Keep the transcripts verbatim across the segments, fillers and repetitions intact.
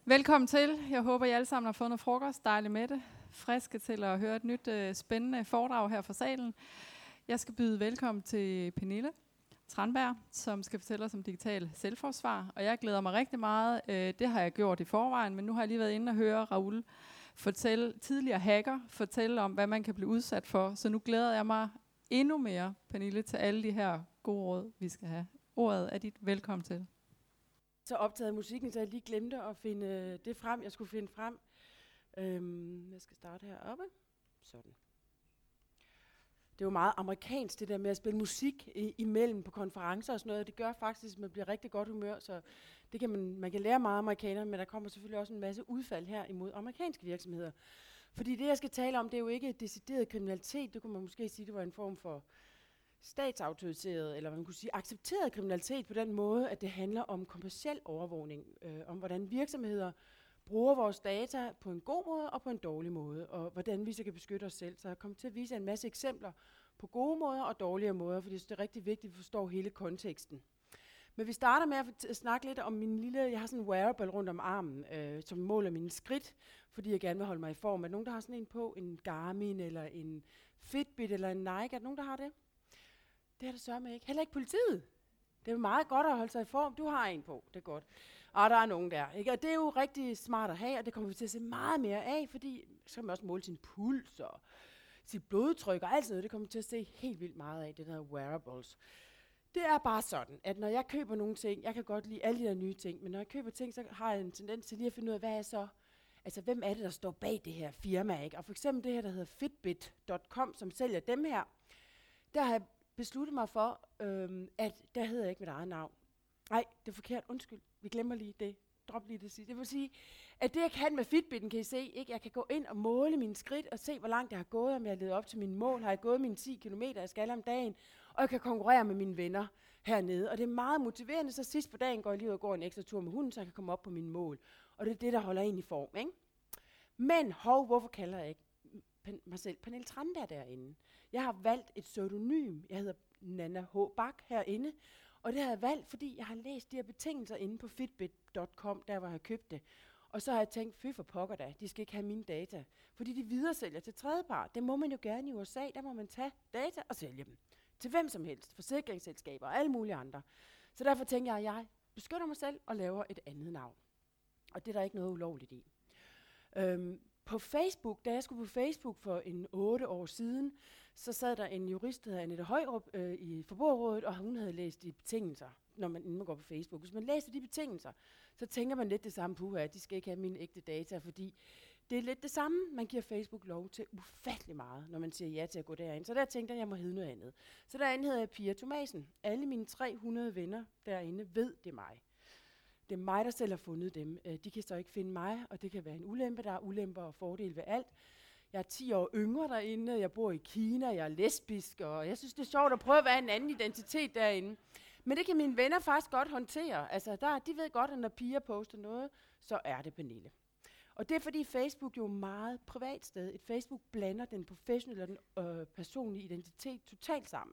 Velkommen til. Jeg håber, I alle sammen har fået noget frokost, dejligt med det. Friske til at høre et nyt uh, spændende foredrag her fra salen. Jeg skal byde velkommen til Pernille Tranberg, som skal fortælle os om digital selvforsvar. Og jeg glæder mig rigtig meget. Uh, det har jeg gjort i forvejen, men nu har jeg lige været inde og høre Raoul fortælle, tidligere hacker, fortælle om, hvad man kan blive udsat for. Så nu glæder jeg mig endnu mere, Pernille, til alle de her gode råd, vi skal have. Ordet er dit. Velkommen til. Så optaget musikken, så jeg lige glemte at finde øh, det frem, jeg skulle finde frem. Øhm, jeg skal starte heroppe. Sådan. Det er jo meget amerikansk, det der med at spille musik i, imellem på konferencer og sådan noget. Det gør faktisk, at man bliver rigtig godt humør, så det kan man, man kan lære meget amerikaner, men der kommer selvfølgelig også en masse udfald her imod amerikanske virksomheder. Fordi det, jeg skal tale om, det er jo ikke decideret kriminalitet. Det kunne man måske sige, det var en form for statsautoriseret, eller man kunne sige accepteret kriminalitet på den måde, at det handler om kommerciel overvågning, øh, om hvordan virksomheder bruger vores data på en god måde og på en dårlig måde, og hvordan vi så kan beskytte os selv. Så jeg kommer til at vise en masse eksempler på gode måder og dårlige måder, fordi det er rigtig vigtigt, at vi forstår hele konteksten. Men vi starter med at, at snakke lidt om min lille, jeg har sådan en wearable rundt om armen, øh, som måler mine skridt, fordi jeg gerne vil holde mig i form. Er der nogen, der har sådan en på, en Garmin eller en Fitbit eller en Nike? Er der nogen, der har det? Det har det sørme ikke. Heller ikke politiet. Det er meget godt at holde sig i form. Du har en på, det er godt. Og der er nogen der. Ikke? Og det er jo rigtig smart at have, og det kommer vi til at se meget mere af, fordi så kan man også måle sin puls og sit blodtryk og alt sådan noget. Det kommer vi til at se helt vildt meget af, det der wearables. Det er bare sådan, at når jeg køber nogle ting, jeg kan godt lide alle de der nye ting, men når jeg køber ting, så har jeg en tendens til lige at finde ud af, hvad er så, altså hvem er det, der står bag det her firma, ikke? Og for eksempel det her, der hedder fitbit punktum com, som sælger dem her, der har jeg besluttet mig for, øhm, at der hedder jeg ikke mit eget navn. Nej, det er forkert. Undskyld. Vi glemmer lige det. Drop lige det at sige. Det vil sige, at det jeg kan med Fitbitten, kan I se, ikke? Jeg kan gå ind og måle mine skridt og se, hvor langt jeg har gået, om jeg har levet op til mine mål. Har jeg gået mine ti kilometer, jeg skal om dagen, og jeg kan konkurrere med mine venner hernede. Og det er meget motiverende, så sidst på dagen går jeg lige ud og går en ekstra tur med hunden, så jeg kan komme op på mine mål. Og det er det, der holder en i form, ikke? Men hov, hvorfor kalder jeg ikke pen- mig selv Pernille Tranberg derinde? Jeg har valgt et pseudonym. Jeg hedder Nana H. Bak herinde. Og det har jeg valgt, fordi jeg har læst de her betingelser inde på fitbit punktum com, der hvor jeg har købt det. Og så har jeg tænkt, fy for pokker da, de skal ikke have mine data. Fordi de videresælger til tredjepart. Det må man jo gerne i U S A, der må man tage data og sælge dem. Til hvem som helst, forsikringsselskaber og alle mulige andre. Så derfor tænker jeg, at jeg beskytter mig selv og laver et andet navn. Og det er der ikke noget ulovligt i. Øhm, På Facebook, da jeg skulle på Facebook for en otte år siden, så sad der en jurist, der hedder Annette Højrup, øh, i Forbrugerrådet, og hun havde læst de betingelser, når man, inden man går på Facebook. Hvis man læser de betingelser, så tænker man lidt det samme på, at de skal ikke have mine ægte data, fordi det er lidt det samme. Man giver Facebook lov til ufattelig meget, når man siger ja til at gå derind. Så der tænkte jeg, at jeg må hedde noget andet. Så derinde hedder jeg Pia Thomasen. Alle mine tre hundrede venner derinde ved, det er mig. Det er mig, der selv har fundet dem. Uh, de kan så ikke finde mig, og det kan være en ulempe. Der er ulemper og fordele ved alt. Jeg er ti år yngre derinde, jeg bor i Kina, jeg er lesbisk, og jeg synes, det er sjovt at prøve at være en anden identitet derinde. Men det kan mine venner faktisk godt håndtere. Altså, der, de ved godt, at når piger poster noget, så er det Pernille. Og det er fordi Facebook jo er meget privat sted. Et Facebook blander den professionelle og den øh, personlige identitet totalt sammen.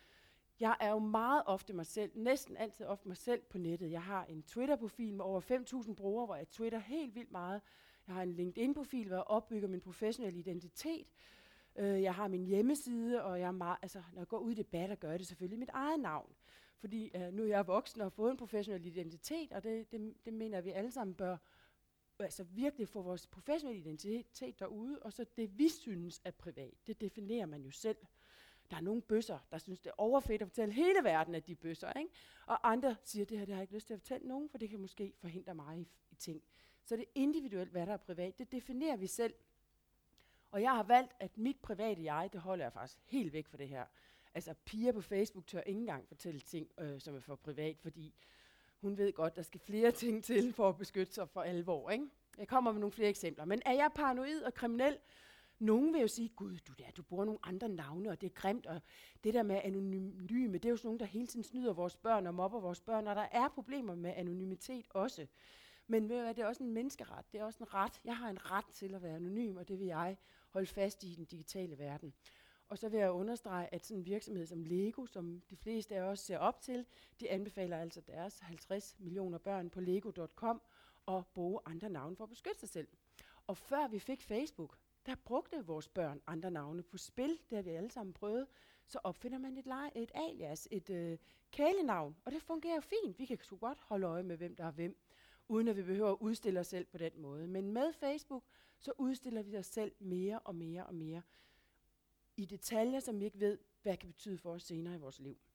Jeg er jo meget ofte mig selv, næsten altid ofte mig selv på nettet. Jeg har en Twitter-profil med over fem tusind brugere, hvor jeg twitter helt vildt meget. Jeg har en LinkedIn-profil, hvor jeg opbygger min professionelle identitet. Uh, jeg har min hjemmeside, og jeg er meget, altså, når jeg går ud i debatter, gør jeg det selvfølgelig mit eget navn. Fordi uh, nu er jeg voksen og har fået en professionel identitet, og det, det, det mener vi alle sammen bør altså virkelig få vores professionelle identitet derude, og så det, vi synes er privat, det definerer man jo selv. Der er nogle bøsser, der synes, det er overfedt at fortælle hele verden, at de er bøsser, ikke? Og andre siger, det her det har jeg ikke lyst til at fortælle nogen, for det kan måske forhindre mig i, i ting. Så det er individuelt, hvad der er privat. Det definerer vi selv. Og jeg har valgt, at mit private jeg, det holder jeg faktisk helt væk fra det her. Altså, piger på Facebook tør ikke engang fortælle ting, øh, som er for privat, fordi hun ved godt, der skal flere ting til for at beskytte sig for alvor, ikke? Jeg kommer med nogle flere eksempler. Men er jeg paranoid og kriminel? Nogen vil jo sige, gud, du der, du bruger nogle andre navne, og det er grimt, og det der med anonyme, det er jo sådan nogen, der hele tiden snyder vores børn og mobber vores børn, og der er problemer med anonymitet også. Men ved du hvad, det er også en menneskeret, det er også en ret. Jeg har en ret til at være anonym, og det vil jeg holde fast i den digitale verden. Og så vil jeg understrege, at sådan en virksomhed som Lego, som de fleste af os ser op til, de anbefaler altså deres halvtreds millioner børn på lego punktum com at bruge andre navne for at beskytte sig selv. Og før vi fik Facebook, der brugte vores børn andre navne på spil, det har vi alle sammen prøvet, så opfinder man et, lege, et alias, et øh, kælenavn, og det fungerer fint. Vi kan sgu godt holde øje med, hvem der er hvem, uden at vi behøver at udstille os selv på den måde. Men med Facebook, så udstiller vi os selv mere og mere og mere i detaljer, som vi ikke ved, hvad det kan betyde for os senere i vores liv.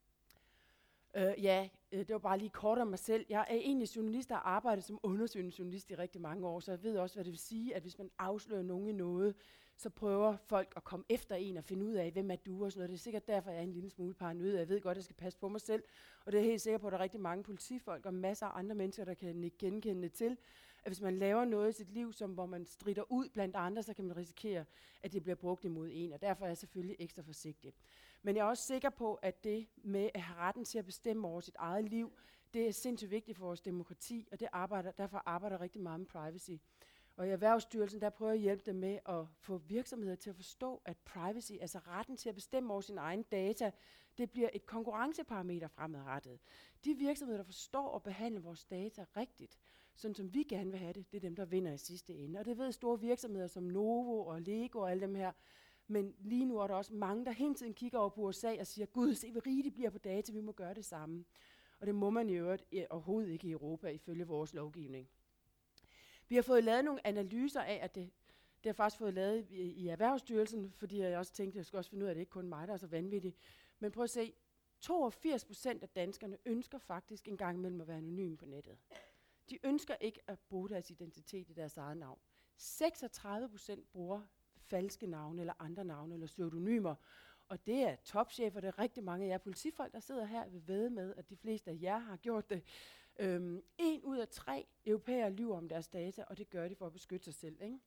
Uh, ja, uh, det var bare lige kort om mig selv. Jeg er egentlig journalist, der har arbejdet som undersøgende journalist i rigtig mange år, så jeg ved også, hvad det vil sige, at hvis man afslører nogen i noget, så prøver folk at komme efter en og finde ud af, hvem er du og sådan noget. Det er sikkert derfor, jeg er en lille smule paranoid. Jeg ved godt, at jeg skal passe på mig selv, og det er helt sikker på, at der er rigtig mange politifolk og masser af andre mennesker, der kan ikke genkende til, at hvis man laver noget i sit liv, som, hvor man strider ud blandt andre, så kan man risikere, at det bliver brugt imod en, og derfor er jeg selvfølgelig ekstra forsigtig. Men jeg er også sikker på, at det med at have retten til at bestemme over sit eget liv, det er sindssygt vigtigt for vores demokrati, og det arbejder, derfor arbejder jeg rigtig meget med privacy. Og i Erhvervsstyrelsen, der prøver jeg at hjælpe dem med at få virksomheder til at forstå, at privacy, altså retten til at bestemme over sin egen data, det bliver et konkurrenceparameter fremadrettet. De virksomheder, der forstår at behandle vores data rigtigt, sådan som vi gerne vil have det, det er dem, der vinder i sidste ende. Og det ved store virksomheder som Novo og Lego og alle dem her. Men lige nu er der også mange, der hele tiden kigger over på U S A og siger, gud, se hvor rige de bliver på data, vi må gøre det samme. Og det må man i øvrigt eh, overhovedet ikke i Europa, ifølge vores lovgivning. Vi har fået lavet nogle analyser af, at det, det har faktisk fået lavet i, i Erhvervsstyrelsen, fordi jeg også tænkte, at jeg skulle også finde ud af, at det ikke kun mig, der er så vanvittigt. Men prøv at se, toogfirs procent af danskerne ønsker faktisk en gang imellem at være anonyme på nettet. De ønsker ikke at bruge deres identitet i deres eget navn. seksogtredive procent bruger falske navne eller andre navne eller pseudonymer. Og det er topchefer, det er rigtig mange af jer politifolk, der sidder her ved vædde med, at de fleste af jer har gjort det. Øhm, en ud af tre europæere lyver om deres data, og det gør de for at beskytte sig selv. Ikke?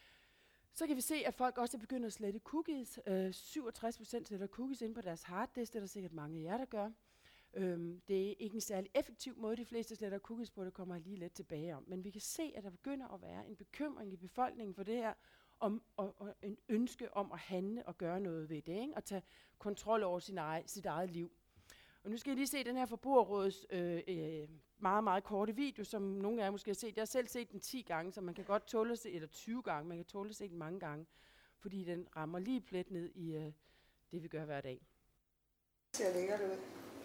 Så kan vi se, at folk også er begyndt at slette cookies. Øh, syvogtres procent sletter cookies ind på deres harddisk, det er der sikkert mange af jer, der gør. Øhm, det er ikke en særlig effektiv måde, de fleste sletter cookies på, det kommer jeg lige lidt tilbage om. Men vi kan se, at der begynder at være en bekymring i befolkningen for det her, om, og, og en ønske om at handle og gøre noget ved det, ikke? Og tage kontrol over sin ege, sit eget liv. Og nu skal I lige se den her Forbrugerrådets øh, øh, meget, meget korte video, som nogle af jer måske har set. Jeg har selv set den ti gange, så man kan godt tåle at se, eller tyve gange, man kan tåle at se den mange gange, fordi den rammer lige plet ned i øh, det, vi gør hver dag. Det ser lækkert ud.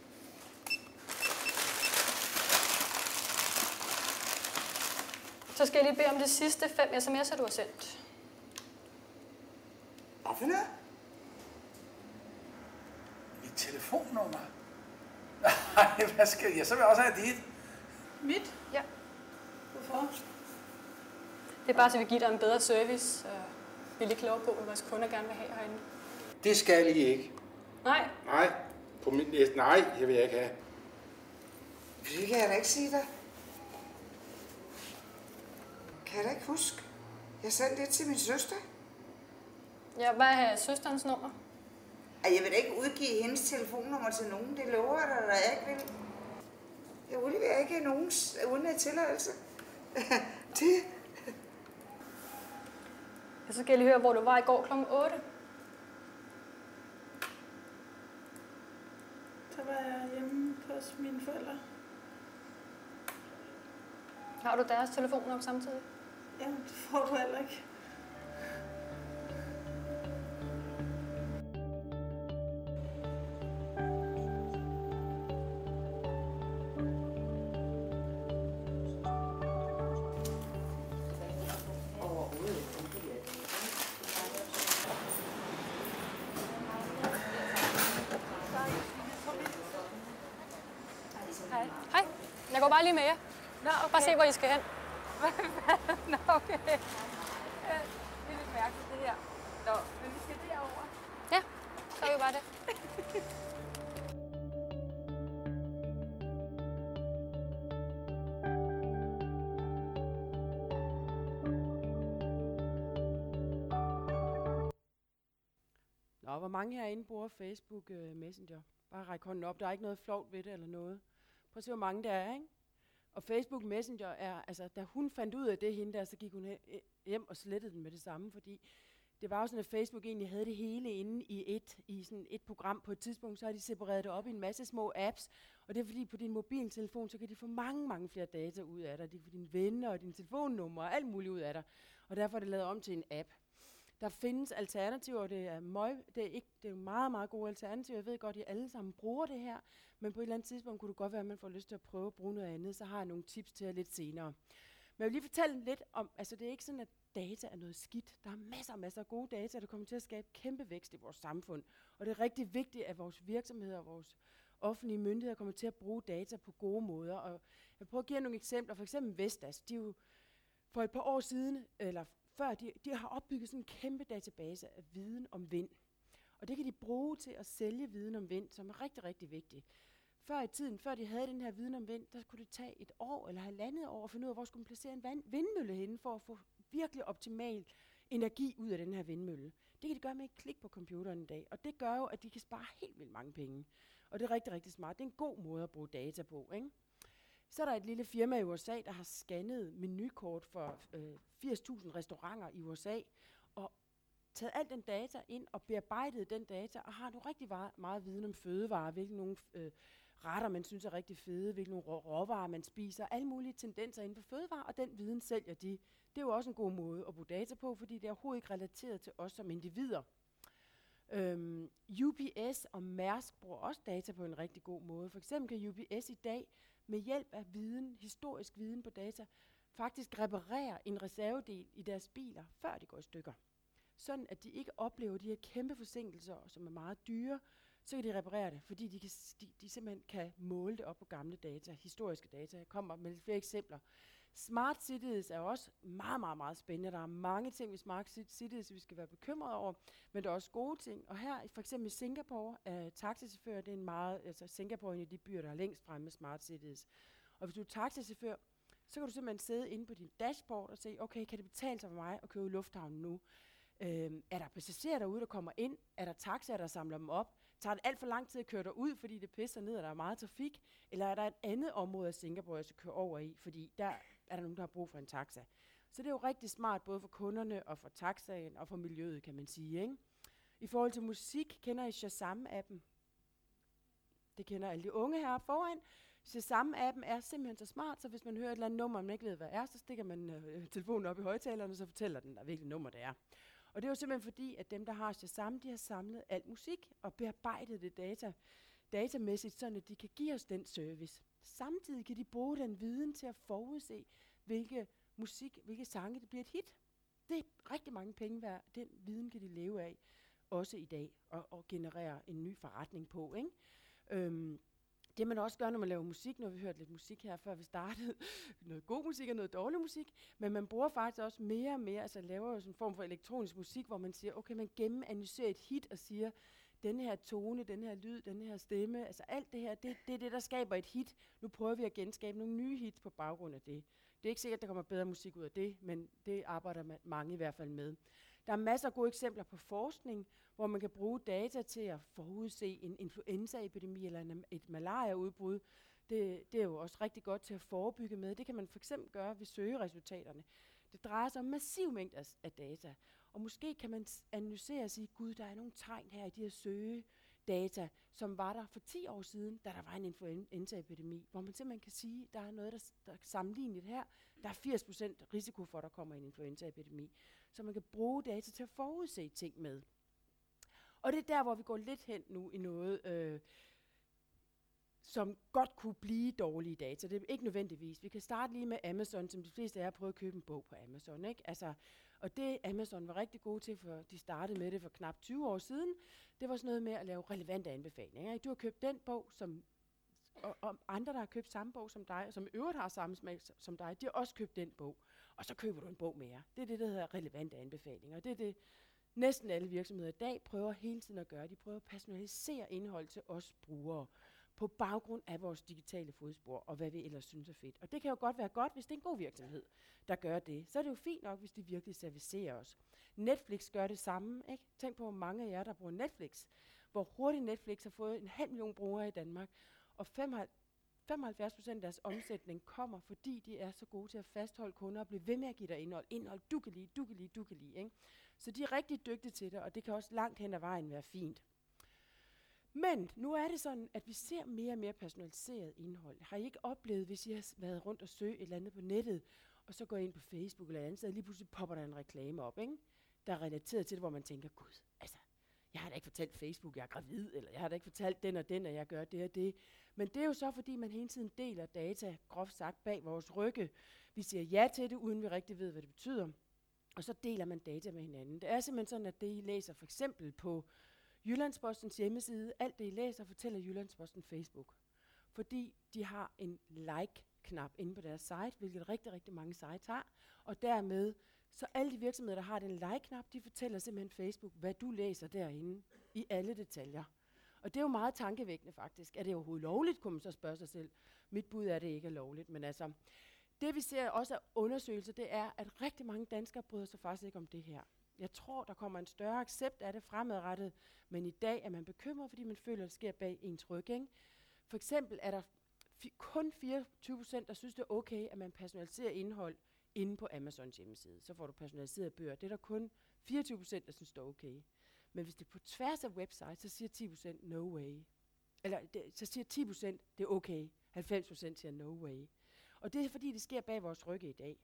Så skal jeg lige bede om de sidste fem sms'er, du har sendt. Hvad for noget? Mit telefonnummer? Nej, hvad skal jeg? Så vil jeg også have dit. Mit? Ja. Hvorfor? Det er bare, så vi giver dig en bedre service. Og vi er lidt klogere på, hvad vores kunder gerne vil have herinde. Det skal I ikke. Nej. Nej. På min liste. Nej, det vil jeg ikke have. Det kan jeg da ikke sige dig. Kan jeg da ikke huske? Jeg sendte det til min søster. Ja, hvad er søsterens nummer? Ej, jeg vil da ikke udgive hendes telefonnummer til nogen. Det lover jeg dig, at jeg ikke vil. Jeg udleverer ikke nogens uden af tilladelse. Det. Ja, så skal jeg lige høre, hvor du var i går klokken otte. Så var jeg hjemme hos mine forældre. Har du deres telefonnummer samtidig? Ja, det får du heller ikke. Hej. Hej. Jeg går bare lige med jer. Nå, okay. Bare se, hvor I skal hen. Nå, okay. Ja, det er lidt mærkeligt, det her. Nå, men vi skal derover. Ja, så er vi bare det. Nå, hvor mange herinde bruger Facebook uh, Messenger? Bare ræk hånden op. Der er ikke noget flovt ved det eller noget. Prøv at se, hvor mange der er, ikke? Og Facebook Messenger er, altså, da hun fandt ud af det hende der, så gik hun hjem og slettede den med det samme, fordi det var jo sådan, at Facebook egentlig havde det hele inde i et, i sådan et program på et tidspunkt, så har de separeret det op i en masse små apps, Og det er fordi, på din mobiltelefon, så kan de få mange, mange flere data ud af dig. De kan få dine venner og dine telefonnumre og alt muligt ud af dig. Og derfor er det lavet om til en app. Der findes alternativer, det er, møg, det er, ikke, det er meget, meget gode alternativer. Jeg ved godt, at I alle sammen bruger det her, men på et eller andet tidspunkt kunne det godt være, at man får lyst til at prøve at bruge noget andet, så har jeg nogle tips til jer lidt senere. Men jeg vil lige fortælle lidt om, altså det er ikke sådan, at data er noget skidt. Der er masser og masser af gode data, der kommer til at skabe kæmpe vækst i vores samfund. Og det er rigtig vigtigt, at vores virksomheder og vores offentlige myndigheder kommer til at bruge data på gode måder. Og jeg vil prøve at give jer nogle eksempler. For eksempel Vestas, de jo for et par år siden, eller før, de, de har opbygget sådan en kæmpe database af viden om vind. Og det kan de bruge til at sælge viden om vind, som er rigtig, rigtig vigtigt. Før i tiden, før de havde den her viden om vind, der kunne det tage et år eller halvandet år at finde ud af, hvor skulle man placere en vand, vindmølle henne, for at få virkelig optimal energi ud af den her vindmølle. Det kan de gøre med et klik på computeren i dag, og det gør jo, at de kan spare helt vildt mange penge. Og det er rigtig, rigtig smart. Det er en god måde at bruge data på, ikke? Så er der et lille firma i U S A, der har scannet menukort for øh, firs tusind restauranter i U S A, og taget al den data ind og bearbejdet den data, og har nu rigtig meget, meget viden om fødevarer, hvilke nogle øh, retter, man synes er rigtig fede, hvilke nogle rå- råvarer, man spiser, alle mulige tendenser inden for fødevarer, og den viden sælger de. Det er jo også en god måde at bruge data på, fordi det er overhovedet ikke relateret til os som individer. Øhm, U P S og Mærsk bruger også data på en rigtig god måde. For eksempel kan U P S i dag med hjælp af viden, historisk viden på data, faktisk reparere en reservedel i deres biler, før de går i stykker. Sådan at de ikke oplever de her kæmpe forsinkelser, som er meget dyre, så kan de reparere det, fordi de, kan, de, de simpelthen kan måle det op på gamle data, historiske data. Jeg kommer med lidt flere eksempler. Smart cities er også meget, meget, meget spændende. Der er mange ting ved smart cities, vi skal være bekymrede over, men der er også gode ting. Og her, for eksempel i Singapore, er taxichauffør, det er en meget, altså Singapore er en af de byer, der er længst fremme med smart cities. Og hvis du er taxichauffør, så kan du simpelthen sidde inde på din dashboard og se, okay, kan det betale sig for mig at køre i lufthavnen nu? Øhm, er der passagerer derude, der kommer ind? Er der taxaer, der samler dem op? Tager det alt for lang tid at køre derud, fordi det pisser ned, og der er meget trafik? Eller er der et andet område af Singapore, jeg skal køre over i, fordi der er der nogen, der har brug for en taxa? Så det er jo rigtig smart, både for kunderne og for taxaen og for miljøet, kan man sige, ikke? I forhold til musik, kender I Shazam-appen? Det kender alle de unge heroppe foran. Shazam-appen er simpelthen så smart, så hvis man hører et eller andet nummer, man ikke ved, hvad det er, så stikker man øh, telefonen op i højtalerne, og så fortæller den, der hvilket nummer det er. Og det er jo simpelthen fordi, at dem, der har Shazam, de har samlet alt musik og bearbejdet det data, datamæssigt, sådan at de kan give os den service. Samtidig kan de bruge den viden til at forudse, hvilke musik, hvilke sange, det bliver et hit. Det er rigtig mange penge værd. Den viden kan de leve af, også i dag, og, og generere en ny forretning på, ikke? Øhm, Det man også gør, når man laver musik, når vi hørte lidt musik her, før vi startede, noget god musik og noget dårlig musik, men man bruger faktisk også mere og mere, altså laver jo sådan en form for elektronisk musik, hvor man siger, okay, man gennemanalyserer et hit og siger, den her tone, den her lyd, den her stemme, altså alt det her, det, det er det, der skaber et hit. Nu prøver vi at genskabe nogle nye hits på baggrund af det. Det er ikke sikkert, at der kommer bedre musik ud af det, men det arbejder man mange i hvert fald med. Der er masser af gode eksempler på forskning, hvor man kan bruge data til at forudse en influenzaepidemi eller en, et malariaudbrud. Det, det er jo også rigtig godt til at forebygge med. Det kan man for eksempel gøre ved søgeresultaterne. Det drejer sig om massiv mængde af, af data. Og måske kan man analysere og sige, gud, der er nogle tegn her i de her søgedata, som var der for ti år siden, da der var en influenzaepidemi, hvor man simpelthen kan sige, der er noget, der, der er sammenlignet her. Der er firs procent risiko for, at der kommer en influenzaepidemi. Så man kan bruge data til at forudse ting med. Og det er der, hvor vi går lidt hen nu i noget, øh, som godt kunne blive dårlige data. Det er ikke nødvendigvis. Vi kan starte lige med Amazon, som de fleste af jer har prøvet at købe en bog på Amazon, ikke? Altså, og det Amazon var rigtig gode til, for de startede med det for knap tyve år siden, det var sådan noget med at lave relevante anbefalinger. Ikke? Du har købt den bog, som, og, og andre, der har købt samme bog som dig, og som i øvrigt har samme smag som dig, de har også købt den bog. Og så køber du en bog mere. Det er det, der hedder relevante anbefalinger. Det er det, næsten alle virksomheder i dag prøver hele tiden at gøre. De prøver at personalisere indhold til os brugere på baggrund af vores digitale fodspor, og hvad vi ellers synes er fedt. Og det kan jo godt være godt, hvis det er en god virksomhed, der gør det. Så er det jo fint nok, hvis de virkelig servicerer os. Netflix gør det samme, ikke? Tænk på, hvor mange af jer, der bruger Netflix. Hvor hurtigt Netflix har fået en halv million brugere i Danmark, og femoghalvfjerds procent af deres omsætning kommer, fordi de er så gode til at fastholde kunder og blive ved med at give dig indhold. Indhold, du kan lide, du kan lide, du kan lide. Ikke? Så de er rigtig dygtige til det, og det kan også langt hen ad vejen være fint. Men nu er det sådan, at vi ser mere og mere personaliseret indhold. Har I ikke oplevet, hvis I har været rundt og søge et eller andet på nettet, og så går I ind på Facebook eller et andet sted, og lige pludselig popper der en reklame op, ikke? Der er relateret til det, hvor man tænker, gud, altså, jeg har da ikke fortalt Facebook, jeg er gravid, eller jeg har da ikke fortalt den og den, at jeg gør det og det. Men det er jo så, fordi man hele tiden deler data, groft sagt, bag vores rygge. Vi siger ja til det, uden vi rigtig ved, hvad det betyder. Og så deler man data med hinanden. Det er simpelthen sådan, at det, I læser for eksempel på Jyllandspostens hjemmeside, alt det, I læser, fortæller Jyllandsposten Facebook. Fordi de har en like-knap inde på deres site, hvilket rigtig, rigtig mange sites har. Og dermed, så alle de virksomheder, der har den like-knap, de fortæller simpelthen Facebook, hvad du læser derinde i alle detaljer. Og det er jo meget tankevækkende faktisk. Er det overhovedet lovligt, kunne man så spørge sig selv. Mit bud er, at det ikke er lovligt, men altså, det vi ser også af undersøgelser, det er, at rigtig mange danskere bryder sig faktisk ikke om det her. Jeg tror, der kommer en større accept af det fremadrettet, men i dag er man bekymret, fordi man føler, at det sker bag ens ryg, ikke? For eksempel er der fi- kun fireogtyve procent, der synes, det er okay, at man personaliserer indhold inde på Amazons hjemmeside. Så får du personaliserede bøger. Det er der kun fireogtyve procent, der synes, det er okay. Men hvis det er på tværs af website, så siger ti procent no way. Eller det, så siger ti procent, det er okay. halvfems procent siger no way. Og det er fordi, det sker bag vores rygge i dag.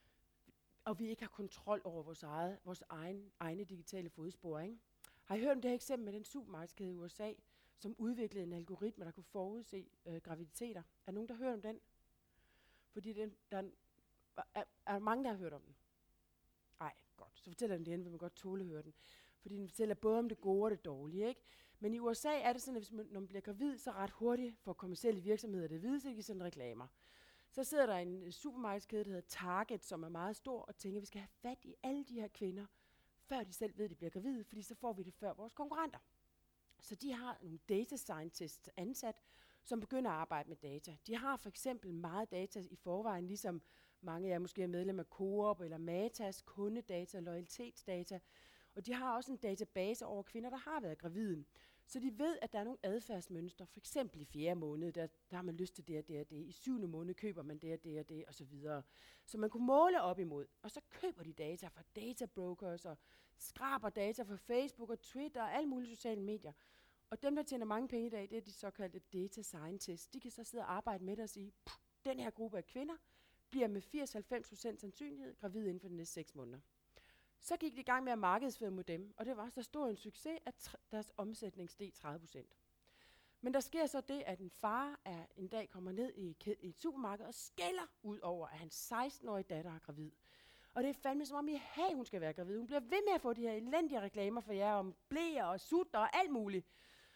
Og vi ikke har kontrol over vores, eget, vores egen, egne digitale fodspor, ikke? Har I hørt om det her eksempel med den supermarkedskæde i U S A, som udviklede en algoritme, der kunne forudse øh, graviditeter? Er nogen, der har hørt om den? Fordi den, der er, er, er mange, der har hørt om den? Nej, godt. Så fortæller den det igen, vil man godt tåle at høre den. Fordi den fortæller både om det gode og det dårlige, ikke? Men i U S A er det sådan, at hvis man, når man bliver gravid, så ret hurtigt for kommercielle virksomheder det vide, så de sådan reklamer. Så sidder der en supermarkedskæde, der hedder Target, som er meget stor, og tænker, at vi skal have fat i alle de her kvinder, før de selv ved, at de bliver gravide, fordi så får vi det før vores konkurrenter. Så de har nogle data scientists ansat, som begynder at arbejde med data. De har for eksempel meget data i forvejen, ligesom mange af jer måske er medlem af Coop eller Matas, kundedata, loyalitetsdata. Og de har også en database over kvinder, der har været gravide. Så de ved, at der er nogle adfærdsmønstre. For eksempel i fjerde måned, der, der har man lyst til det og det og det. I syvende måned køber man det og det og det, og så videre. Så man kunne måle op imod. Og så køber de data fra databrokers og skraber data fra Facebook og Twitter og alle mulige sociale medier. Og dem, der tjener mange penge i dag, det er de såkaldte data scientists. De kan så sidde og arbejde med det og sige, den her gruppe af kvinder bliver med firs til halvfems procent sandsynlighed gravid inden for de næste seks måneder. Så gik de i gang med at markedsføre mod dem, og det var så stor en succes, at tr- deres omsætning steg tredive procent. Men der sker så det, at en far er, en dag kommer ned i, kæ- i et supermarked og skælder ud over, at hans seksten-årige datter er gravid. Og det er fandme som om, I hey, hun skal være gravid. Hun bliver ved med at få de her elendige reklamer for jer om blæer og sutter og alt muligt.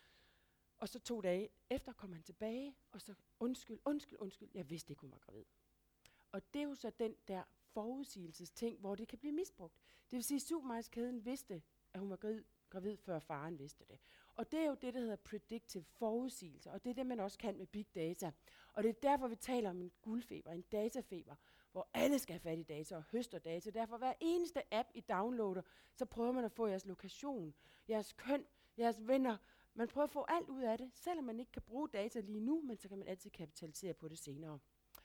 Og så to dage efter kom han tilbage, og så undskyld, undskyld, undskyld, jeg vidste ikke, hun var gravid. Og det er jo så den der forudsigelsesting, hvor det kan blive misbrugt. Det vil sige, at supermarkedskæden vidste, at hun var gravid, gravid, før faren vidste det. Og det er jo det, der hedder predictive forudsigelser, og det er det, man også kan med big data. Og det er derfor, vi taler om en guldfeber, en datafeber, hvor alle skal have fat i data og høster data. Derfor hver eneste app, I downloader, så prøver man at få jeres lokation, jeres køn, jeres venner. Man prøver at få alt ud af det, selvom man ikke kan bruge data lige nu, men så kan man altid kapitalisere på det senere.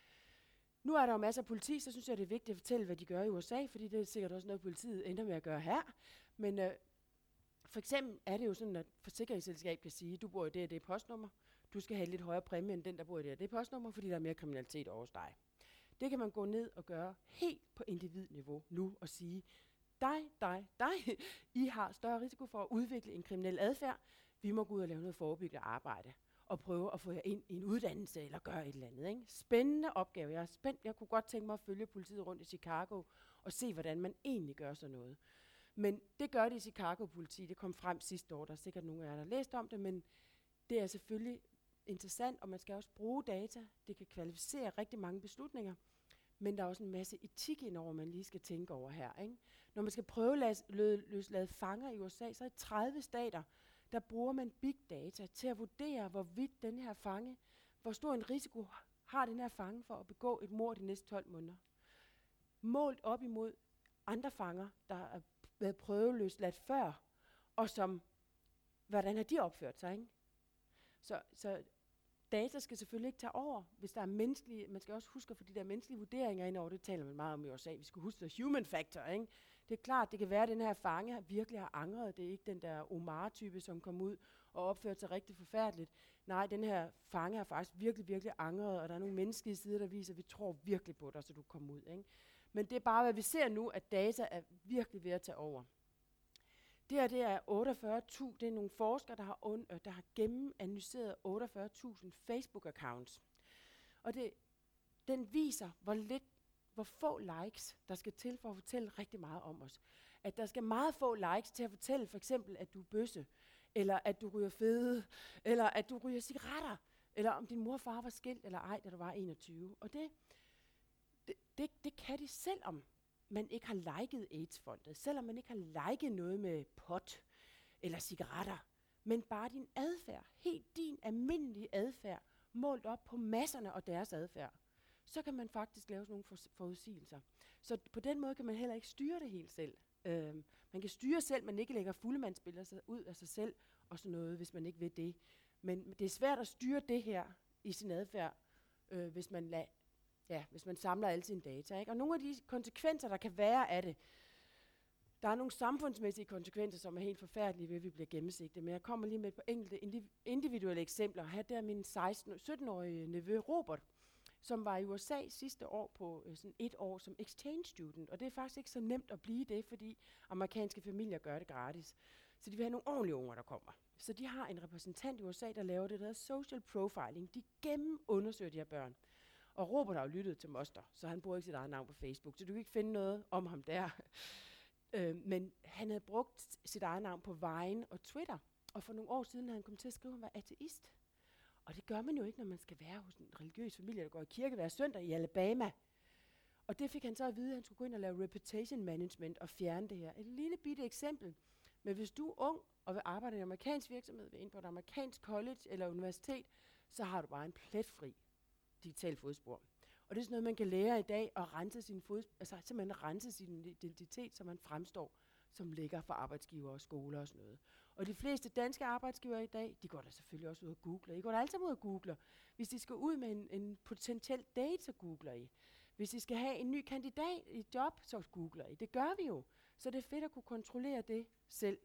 Nu er der jo masser af politi, så synes jeg, det er vigtigt at fortælle, hvad de gør i U S A, fordi det er sikkert også noget, politiet ender med at gøre her. Men øh, for eksempel er det jo sådan, at forsikringsselskab kan sige, du bor i det og det postnummer, du skal have lidt højere præmie end den, der bor i det og det postnummer, fordi der er mere kriminalitet over hos dig. Det kan man gå ned og gøre helt på individniveau nu og sige, dig, dig, dig, I har større risiko for at udvikle en kriminel adfærd. Vi må gå ud og lave noget forebyggende arbejde og prøve at få jer ind i en uddannelse eller gøre et eller andet. Ikke? Spændende opgave. Jeg er spændt. Jeg kunne godt tænke mig at følge politiet rundt i Chicago og se, hvordan man egentlig gør sådan noget. Men det gør det i Chicago-politi. Det kom frem sidste år. Der er sikkert nogen af jer, der har læst om det, men det er selvfølgelig interessant, og man skal også bruge data. Det kan kvalificere rigtig mange beslutninger, men der er også en masse etik indover, man lige skal tænke over her. Ikke? Når man skal prøve at løslade fanger i U S A, så er det tredive stater, der bruger man big data til at vurdere, hvorvidt den her fange, hvor stor en risiko har den her fange for at begå et mord de næste tolv måneder. Målt op imod andre fanger, der er været prøveløsladt før, og som, hvordan har de opført sig, ikke? Så, så data skal selvfølgelig ikke tage over, hvis der er menneskelige, man skal også huske at få de der menneskelige vurderinger ind over, det taler man meget om i U S A, vi skal huske the human factor, ikke? Det er klart, det kan være, at den her fange virkelig har angret, det er ikke den der Omar-type, som kom ud og opført sig rigtig forfærdeligt. Nej, den her fange har faktisk virkelig, virkelig angret, og der er nogle menneskelige sider, der viser, at vi tror virkelig på dig, så du kommer ud. Ikke? Men det er bare, hvad vi ser nu, at data er virkelig ved at tage over. Det her, det er otteogfyrre tusind, det er nogle forskere, der har, und, øh, der har gennemanalyseret otteogfyrre tusind Facebook-accounts. Og det, den viser, hvor lidt, hvor få likes, der skal til for at fortælle rigtig meget om os. At der skal meget få likes til at fortælle for eksempel, at du er bøsse, eller at du ryger fede, eller at du ryger cigaretter, eller om din mor og far var skilt eller ej, da du var enogtyve. Og det, det, det, det kan de, selvom man ikke har liket AIDS-fondet, selvom man ikke har liket noget med pot eller cigaretter, men bare din adfærd, helt din almindelige adfærd, målt op på masserne og deres adfærd, så kan man faktisk lave sådan nogle for- forudsigelser. Så på den måde kan man heller ikke styre det helt selv. Uh, man kan styre selv, men ikke lægger fuldemandsbilleder ud af sig selv og sådan noget, hvis man ikke vil det. Men det er svært at styre det her i sin adfærd, øh, hvis man la- ja, hvis man samler alle sine data. Ikke? Og nogle af de konsekvenser, der kan være af det, der er nogle samfundsmæssige konsekvenser, som er helt forfærdelige ved, at vi bliver gennemsigtet. Men jeg kommer lige med et par enkelte indiv- individuelle eksempler. Her der er min sytten-årige nevø Robert, som var i U S A sidste år på øh, sådan et år som exchange student. Og det er faktisk ikke så nemt at blive det, fordi amerikanske familier gør det gratis. Så de vil have nogle ordentlige unger, der kommer. Så de har en repræsentant i U S A, der laver det, der hedder social profiling. De gennemundersøger de her børn. Og Robert har jo lyttet til Moster, så han bruger ikke sit eget navn på Facebook, så du kan ikke finde noget om ham der. øh, men han havde brugt sit eget navn på Vine og Twitter, og for nogle år siden havde han kommet til at skrive, at han var ateist. Og det gør man jo ikke, når man skal være hos en religiøs familie, der går i kirke hver søndag i Alabama. Og det fik han så at vide, at han skulle gå ind og lave reputation management og fjerne det her. Et lille bitte eksempel. Men hvis du er ung og vil arbejde i en amerikansk virksomhed, vil ind på et amerikansk college eller universitet, så har du bare en pletfri digital fodspor. Og det er sådan noget, man kan lære i dag, at rense sin fod, altså simpelthen rense sin identitet, så man fremstår som lækker for arbejdsgiver og skoler og sådan noget. Og de fleste danske arbejdsgivere i dag, de går da selvfølgelig også ud og googler. I går da altid ud og googler. Hvis de skal ud med en, en potentiel date, så googler I. Hvis de skal have en ny kandidat i et job, så googler I. Det gør vi jo. Så det er fedt at kunne kontrollere det selv.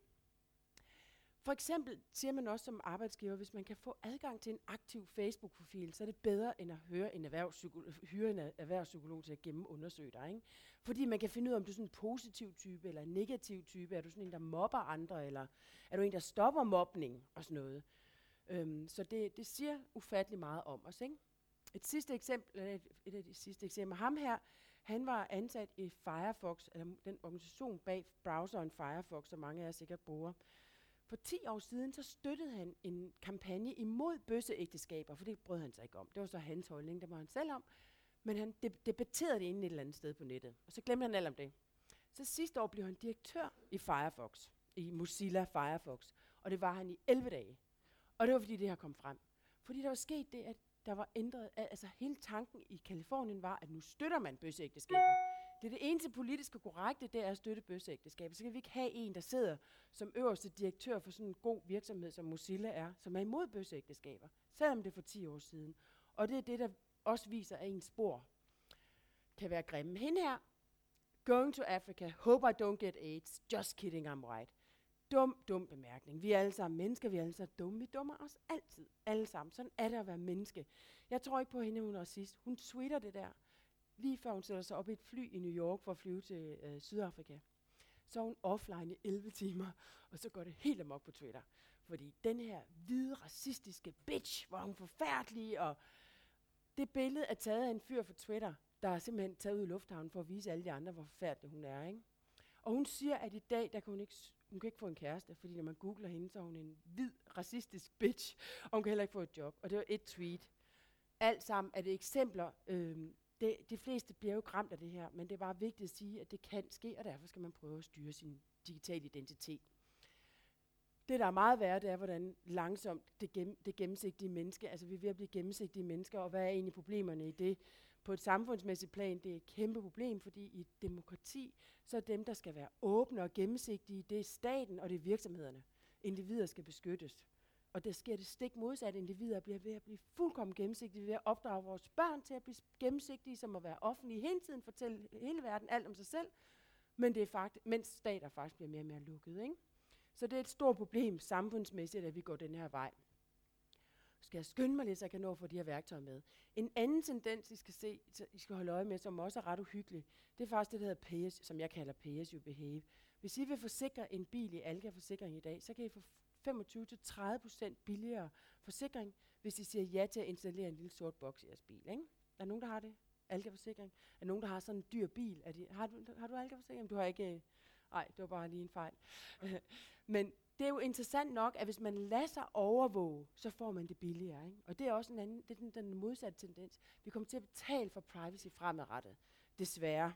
For eksempel siger man også som arbejdsgiver, hvis man kan få adgang til en aktiv Facebook-profil, så er det bedre end at høre en erhvervspsykolog, hyre en erhvervspsykolog til at gennemundersøge dig. Ikke? Fordi man kan finde ud af, om du er sådan en positiv type eller en negativ type. Er du sådan en, der mobber andre, eller er du en, der stopper mobning og sådan noget. Øhm, så det, det siger ufattelig meget om os. Ikke? Et sidste eksempel, et, et af de sidste eksempler, ham her, han var ansat i Firefox, eller den organisation bag browseren Firefox, som mange af jer sikkert bruger. For ti år siden, så støttede han en kampagne imod bøsseægteskaber, for det brød han sig ikke om. Det var så hans holdning, det var han selv om. Men han deb- debatterede det inde et eller andet sted på nettet, og så glemte han alt om det. Så sidste år blev han direktør i Firefox, i Mozilla Firefox, og det var han i elleve dage. Og det var fordi det her kom frem. Fordi der var sket det, at der var ændret, altså hele tanken i Kalifornien var, at nu støtter man bøsseægteskaber. Det er det eneste politiske korrekte, det er at støtte bøsseægteskaber. Så kan vi ikke have en, der sidder som øverste direktør for sådan en god virksomhed, som Mozilla er, som er imod bøsseægteskaber, selvom det er for ti år siden. Og det er det, der også viser, at ens spor kan være grimme. Hende her, going to Africa, hope I don't get AIDS, just kidding, I'm right. Dum, dum bemærkning. Vi er alle sammen mennesker, vi er alle sammen dumme. Vi dummer os altid, alle sammen. Sådan er det at være menneske. Jeg tror ikke på hende, hun er racist. Hun tweeter det der, lige før hun sætter sig op i et fly i New York for at flyve til øh, Sydafrika. Så er hun offline i elleve timer, og så går det helt amok på Twitter. Fordi den her hvide, racistiske bitch, hvor hun forfærdelig, og det billede er taget af en fyr fra Twitter, der er simpelthen taget ud i lufthavnen for at vise alle de andre, hvor forfærdelig hun er. Ikke? Og hun siger, at i dag, der kan hun ikke, hun kan ikke få en kæreste, fordi når man googler hende, så er hun en hvid, racistisk bitch, og hun kan heller ikke få et job. Og det var et tweet. Alt sammen er det eksempler. Øhm, det, de fleste bliver jo ramt af det her, men det er bare vigtigt at sige, at det kan ske, og derfor skal man prøve at styre sin digitale identitet. Det, der er meget værre, det er, hvordan langsomt det, gem, det gennemsigtige menneske, altså vi er ved at blive gennemsigtige mennesker, og hvad er egentlig problemerne i det? På et samfundsmæssigt plan, det er et kæmpe problem, fordi i et demokrati, så er dem, der skal være åbne og gennemsigtige, det er staten og det er virksomhederne. Individer skal beskyttes. Og der sker det stik modsatte. Individer bliver ved at blive fuldkommen gennemsigtige, ved at opdrage vores børn til at blive gennemsigtige, som at være offentlige hele tiden, fortælle hele verden alt om sig selv, men det er faktisk, mens stater faktisk bliver mere og mere lukket, ikke? Så det er et stort problem samfundsmæssigt, at vi går den her vej. Skal jeg skynde mig lidt, så jeg kan nå at få de her værktøjer med. En anden tendens, I skal se, så I skal holde øje med, som også er ret uhyggelig, det er faktisk det, der hedder pay as, som jeg kalder pay as you behave. Hvis I vil forsikre en bil i Alka Forsikring i dag, så kan I få femogtyve til tredive procent billigere forsikring, hvis I siger ja til at installere en lille sort boks i jeres bil. Ikke? Er der nogen, der har det? Alka Forsikring? Er der nogen, der har sådan en dyr bil? Er de, har, du, har du Alka Forsikring? Du har ikke... Nej, det var bare lige en fejl. Men det er jo interessant nok, at hvis man lader sig overvåge, så får man det billigere. Ikke? Og det er også en anden, det er den, den modsatte tendens. Vi kommer til at betale for privacy fremadrettet, desværre.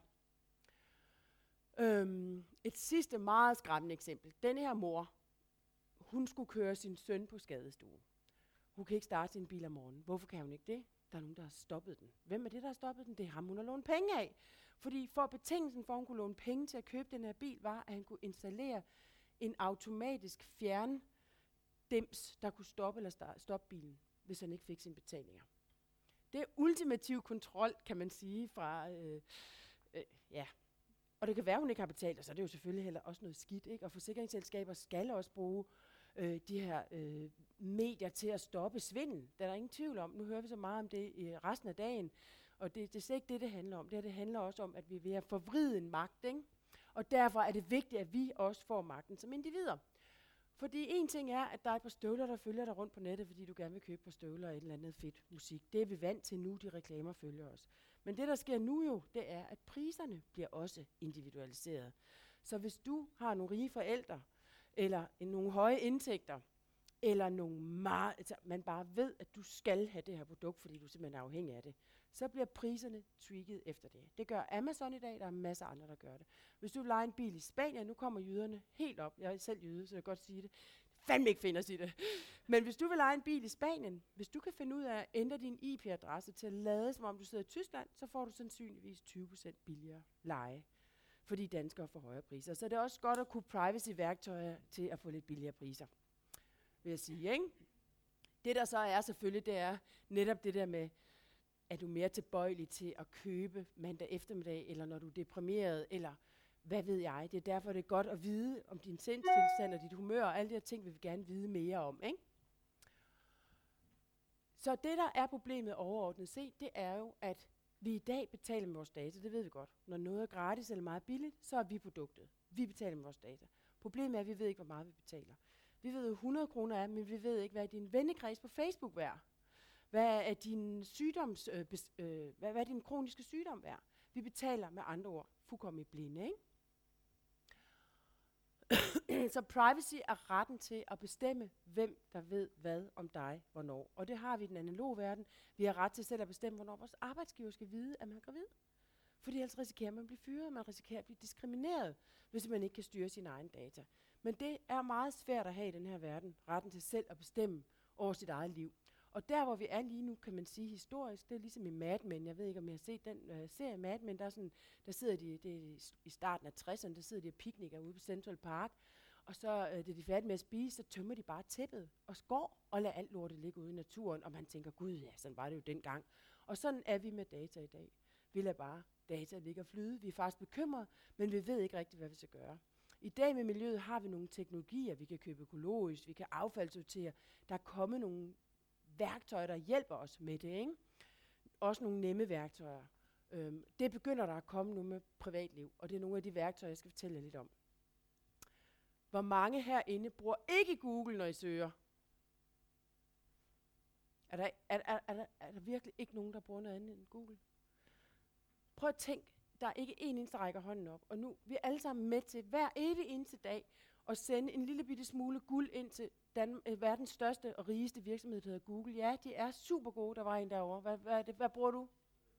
Øhm, et sidste meget skræmmende eksempel. Denne her mor, hun skulle køre sin søn på skadestue. Hun kan ikke starte sin bil om morgenen. Hvorfor kan hun ikke det? Der er nogen, der har stoppet den. Hvem er det, der har stoppet den? Det er ham, hun har lånt penge af. Fordi for betingelsen for, at hun kunne låne penge til at købe den her bil, var, at han kunne installere en automatisk fjerndims, der kunne stoppe eller stoppe bilen, hvis han ikke fik sine betalinger. Det er ultimativ kontrol, kan man sige, fra... Øh, øh, ja. Og det kan være, at hun ikke har betalt, og så er det jo selvfølgelig heller også noget skidt, ikke? Og forsikringsselskaber skal også bruge øh, de her øh, medier til at stoppe svindel. Der er der ingen tvivl om. Nu hører vi så meget om det i resten af dagen, og det, det er slet ikke det, det handler om. Det her, det handler også om, at vi er ved at forvride en magt, ikke? Og derfor er det vigtigt, at vi også får magten som individer. Fordi en ting er, at der er et par støvler, der følger dig rundt på nettet, fordi du gerne vil købe et par støvler og et eller andet fedt musik. Det er vi vant til nu, de reklamer følger os. Men det, der sker nu jo, det er, at priserne bliver også individualiseret. Så hvis du har nogle rige forældre, eller en, nogle høje indtægter, eller nogle meget, altså man bare ved, at du skal have det her produkt, fordi du simpelthen er afhængig af det, så bliver priserne tweaked efter det. Det gør Amazon i dag, der er masser af andre, der gør det. Hvis du vil lege en bil i Spanien, nu kommer jyderne helt op. Jeg er selv jyde, så jeg kan godt sige det. Fandme ikke finde at sige det. Men hvis du vil lege en bil i Spanien, hvis du kan finde ud af at ændre din I P-adresse til at lade, som om du sidder i Tyskland, så får du sandsynligvis tyve procent billigere leje, fordi danskere får højere priser. Så det er også godt at kunne privacy-værktøjer til at få lidt billigere priser, vil jeg sige, ikke? Det der så er selvfølgelig, det er netop det der med, er du mere tilbøjelig til at købe mandag eftermiddag, eller når du er deprimeret, eller hvad ved jeg. Det er derfor, det er godt at vide om din sindstilstand og dit humør, og alle de her ting vil vi gerne vide mere om, ikke? Så det, der er problemet overordnet set, det er jo, at vi i dag betaler med vores data, det ved vi godt. Når noget er gratis eller meget billigt, så er vi produktet. Vi betaler med vores data. Problemet er, at vi ved ikke, hvor meget vi betaler. Vi ved jo hundrede kroner er, men vi ved ikke, hvad er din vennekreds på Facebook værd. Hvad er din sygdoms, øh, bes, øh, hvad, hvad er din kroniske sygdom værd? Vi betaler med andre ord fuldkommen blinde, ikke? Så privacy er retten til at bestemme, hvem der ved hvad om dig, hvornår. Og det har vi i den analoge verden. Vi har ret til selv at bestemme, hvornår vores arbejdsgiver skal vide, at man er gravid. Fordi ellers risikerer man at blive fyret, man risikerer at blive diskrimineret, hvis man ikke kan styre sine egne data. Men det er meget svært at have i den her verden, retten til selv at bestemme over sit eget liv. Og der, hvor vi er lige nu, kan man sige historisk, det er ligesom i Mad Men. Jeg ved ikke, om jeg har set den uh, serie Mad Men. Der, er sådan, der sidder de, det er i starten af tresserne, der sidder de og piknikker ude på Central Park. Og så, uh, det er de færdige med at spise, så tømmer de bare tæppet og skår og lader alt lortet ligge ude i naturen. Og man tænker, gud ja, sådan var det jo dengang. Og sådan er vi med data i dag. Vi lader bare data ligge og flyde. Vi er faktisk bekymrede, men vi ved ikke rigtigt, hvad vi skal gøre. I dag med miljøet har vi nogle teknologier, vi kan købe økologisk, vi kan affaldssortere. Der er kommet nogle værktøjer, der hjælper os med det, ikke? Også nogle nemme værktøjer. Øhm, det begynder der at komme nu med privatliv, og det er nogle af de værktøjer, jeg skal fortælle jer lidt om. Hvor mange herinde bruger ikke Google, når I søger? Er der, er, er, er, der, er der virkelig ikke nogen, der bruger noget andet end Google? Prøv at tænk, der er ikke en eneste, der rækker hånden op, og nu vi er alle sammen med til hver evig eneste dag at sende en lille bitte smule guld ind til Dan- øh, verdens største og rigeste virksomhed, der hedder Google. Ja, de er super gode. Der var en derovre. Hvad, hvad, er det? Hvad bruger du?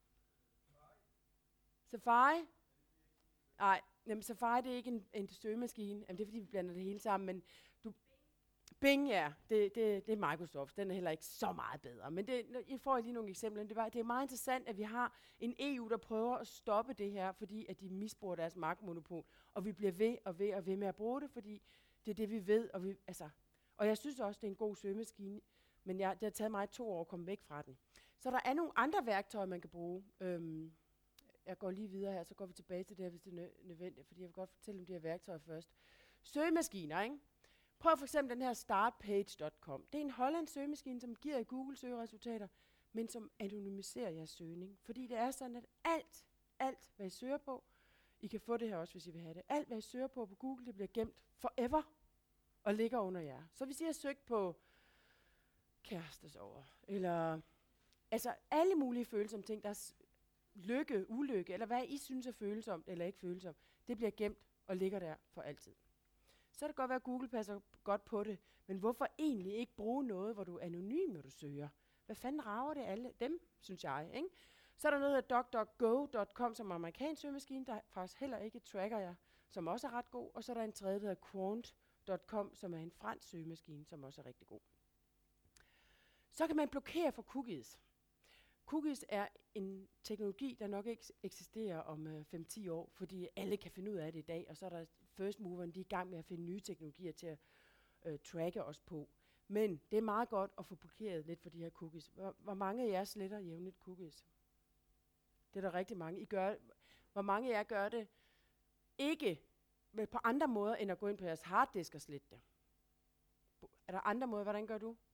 Safari? Nej, jamen Safari det er ikke en, en søgemaskine. Jamen, det er fordi, vi blander det hele sammen. Men du, Bing, ja, det, det, det er Microsoft. Den er heller ikke så meget bedre. Men det, I får lige nogle eksempler. Det, var, det er meget interessant, at vi har en E U, der prøver at stoppe det her, fordi at de misbruger deres magtmonopol. Og vi bliver ved og ved og ved med at bruge det, fordi det er det, vi ved. Og, vi, altså, og jeg synes også, det er en god søgemaskine, men jeg, det har taget mig to år at komme væk fra den. Så der er nogle andre værktøjer, man kan bruge. Øhm, jeg går lige videre her, så går vi tilbage til det her, hvis det er nø- nødvendigt, fordi jeg vil godt fortælle om de her værktøjer først. Søgemaskiner, ikke? Prøv for eksempel den her startpage punktum com. Det er en hollandsk søgemaskine, som giver jer Google-søgeresultater, men som anonymiserer jeres søgning. Fordi det er sådan, at alt, alt, hvad I søger på, I kan få det her også, hvis I vil have det. Alt, hvad I søger på på Google, det bliver gemt forever og ligger under jer. Så hvis I har søgt på kærestesorger, eller altså alle mulige følsomme ting, der er lykke, ulykke, eller hvad I synes er følsomt eller ikke følsomt, det bliver gemt og ligger der for altid. Så kan det godt være, at Google passer godt på det, men hvorfor egentlig ikke bruge noget, hvor du er anonym, når du søger? Hvad fanden rager det alle dem, synes jeg, ikke? Så er der noget af duck duck go punktum com, som er en amerikansk søgemaskine, der faktisk heller ikke tracker jer, som også er ret god. Og så er der en tredje, der hedder quant punktum com, som er en fransk søgemaskine, som også er rigtig god. Så kan man blokere for cookies. Cookies er en teknologi, der nok ikke eksisterer om øh, fem til ti år, fordi alle kan finde ud af det i dag, og så er der first moverne, de er i gang med at finde nye teknologier til at øh, tracke os på. Men det er meget godt at få blokeret lidt for de her cookies. Hvor, hvor mange af jer sletter jævnligt cookies? Det er der rigtig mange. I gør, hvor mange af jer gør det ikke med på andre måder, end at gå ind på jeres harddisk og slette det? Er der andre måder? Hvordan gør du?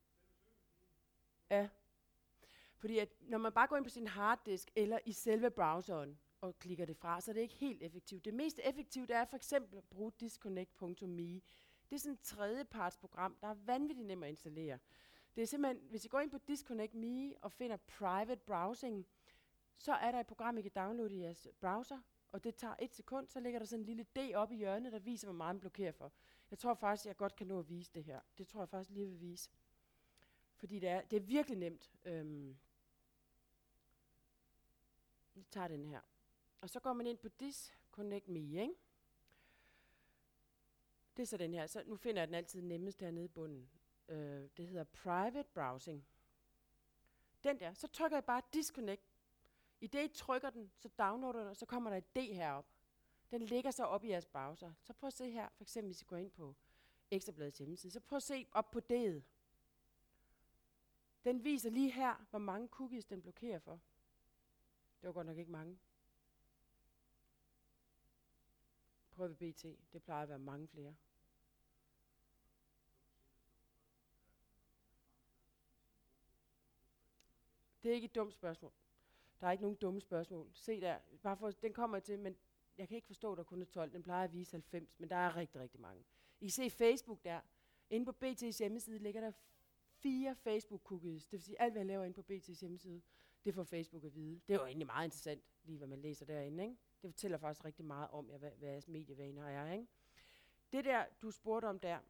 Ja. Fordi at når man bare går ind på sin harddisk eller i selve browseren og klikker det fra, så er det ikke helt effektivt. Det mest effektive det er for eksempel at bruge disconnect punktum me. Det er sådan et tredjepartsprogram, der er vanvittigt nemt at installere. Det er simpelthen, hvis I går ind på disconnect punktum me og finder private browsing, så er der et program, I kan downloade i jeres browser, og det tager et sekund, så ligger der sådan en lille D op i hjørnet, der viser, hvor meget man blokerer for. Jeg tror faktisk, jeg godt kan nå at vise det her. Det tror jeg faktisk lige vil vise. Fordi det er, det er virkelig nemt. Øhm Vi tager den her. Og så går man ind på disconnect punktum me, ikke? Det er så den her. Så nu finder jeg den altid nemmest hernede i bunden. Øh, det hedder private browsing. Den der. Så trykker jeg bare disconnect. I det I trykker den, så downloader den, og så kommer der et D herop. Den ligger så op i jeres browser. Så prøv at se her. For eksempel hvis I går ind på Ekstrabladets hjemmeside. Så prøv at se op på D'et. Den viser lige her, hvor mange cookies den blokerer for. Det var godt nok ikke mange. Prøv ved B T. Det plejer at være mange flere. Det er ikke et dumt spørgsmål. Der er ikke nogen dumme spørgsmål. Se der. Bare for, den kommer jeg til, men jeg kan ikke forstå, at der kun er tolv. Den plejer at vise halvfems, men der er rigtig, rigtig mange. I kan se Facebook der. Inde på B T's hjemmeside ligger der fire Facebook-cookies. Det vil sige, alt hvad jeg laver inde på B T's hjemmeside, det får Facebook at vide. Det er jo egentlig meget interessant, lige hvad man læser derinde, ikke? Det fortæller faktisk rigtig meget om, jer, hvad, hvad jeres medievaner er, ikke? Det der, du spurgte om der,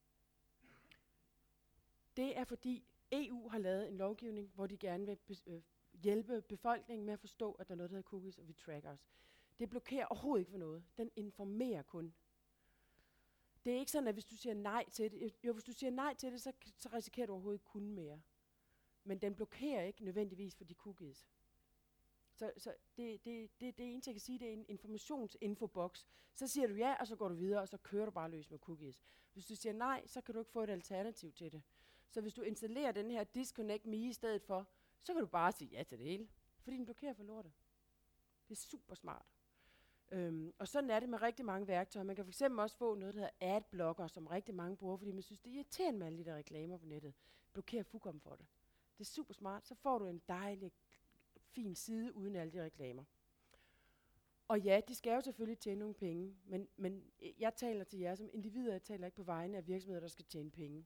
det er fordi E U har lavet en lovgivning, hvor de gerne vil be- øh, hjælpe befolkningen med at forstå, at der er noget, der hedder cookies, og vi tracker os. Det blokerer overhovedet ikke for noget. Den informerer kun. Det er ikke sådan, at hvis du siger nej til det, jo, hvis du siger nej til det, så, så risikerer du overhovedet ikke kun mere. Men den blokerer ikke nødvendigvis for de cookies. Så, så det, det, det, det eneste, jeg kan sige, det er en informationsinfoboks. Så siger du ja, og så går du videre, og så kører du bare løs med cookies. Hvis du siger nej, så kan du ikke få et alternativ til det. Så hvis du installerer den her disconnect me i stedet for, så kan du bare sige ja til det hele. Fordi den blokerer for lortet. Det er super smart. Øhm, og sådan er det med rigtig mange værktøjer. Man kan fx også få noget, der hedder adblocker, som rigtig mange bruger, fordi man synes, det er irriterende med alle de der reklamer på nettet. Blokerer fuldkommen for det. Det er super smart. Så får du en dejlig, fin side uden alle de reklamer. Og ja, de skal jo selvfølgelig tjene nogle penge, men, men jeg taler til jer som individer, jeg taler ikke på vegne af virksomheder, der skal tjene penge.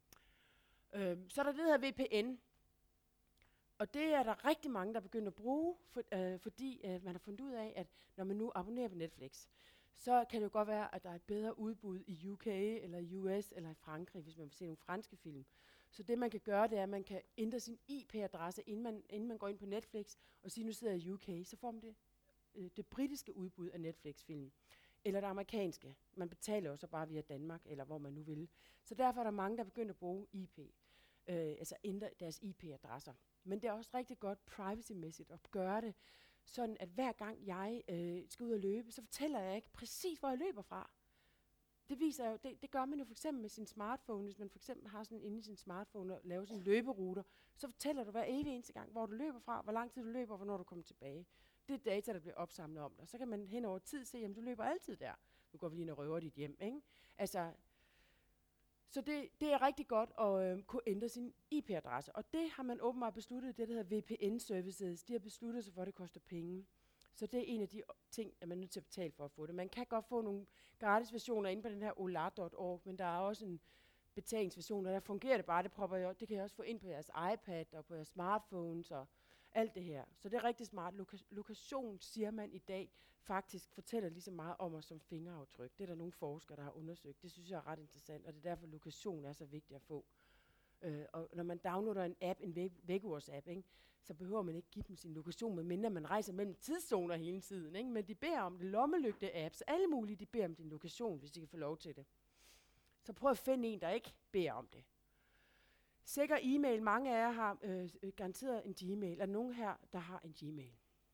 Øhm, så er der det, der hedder V P N. Og det er der rigtig mange, der begynder at bruge, for, øh, fordi øh, man har fundet ud af, at når man nu abonnerer på Netflix, så kan det jo godt være, at der er et bedre udbud i U K, eller i U S, eller i Frankrig, hvis man vil se nogle franske film. Så det man kan gøre, det er, at man kan ændre sin I P-adresse, inden man, inden man går ind på Netflix, og siger, nu sidder jeg i U K, så får man det, øh, det britiske udbud af Netflix-film. Eller det amerikanske. Man betaler jo så bare via Danmark, eller hvor man nu vil. Så derfor er der mange, der begynder at bruge I P, øh, altså ændre deres I P-adresser. Men det er også rigtig godt privacy-mæssigt at gøre det, sådan at hver gang jeg øh, skal ud og løbe, så fortæller jeg ikke præcis, hvor jeg løber fra. Det viser jo, det, det gør man jo for eksempel med sin smartphone. Hvis man for eksempel har sådan inde i sin smartphone og laver sådan løberuter, så fortæller du hver evig eneste gang, hvor du løber fra, hvor lang tid du løber, og hvornår du kommer tilbage. Det er data, der bliver opsamlet om dig. Så kan man hen over tid se, at du løber altid der. Nu går vi lige ind og røver dit hjem, ikke? Altså, Så det, det er rigtig godt at øh, kunne ændre sin I P-adresse. Og det har man åbenbart besluttet, det der hedder V P N-services. De har besluttet sig for, at det koster penge. Så det er en af de ting, at man er nødt til at betale for at få det. Man kan godt få nogle gratis versioner inde på den her olar punktum org, men der er også en betalingsversion, og der fungerer det bare. Det, propper jeg, det kan jeg også få ind på jeres iPad og på jeres smartphones og alt det her. Så det er rigtig smart. Loka- lokation, siger man i dag, faktisk fortæller lige så meget om os som fingeraftryk. Det er der nogle forskere, der har undersøgt. Det synes jeg er ret interessant, og det er derfor, lokation er så vigtigt at få. Øh, og når man downloader en app, en væg- vækkeurs-app, ikke, så behøver man ikke give dem sin lokation, medmindre man rejser mellem tidszoner hele tiden. Ikke? Men de beder om det, lommelygte-apps, alle mulige, de beder om din lokation, hvis de kan få lov til det. Så prøv at finde en, der ikke beder om det. Sikker e-mail. Mange af jer har øh, garanteret en Gmail. Er der nogen her, der har en Gmail?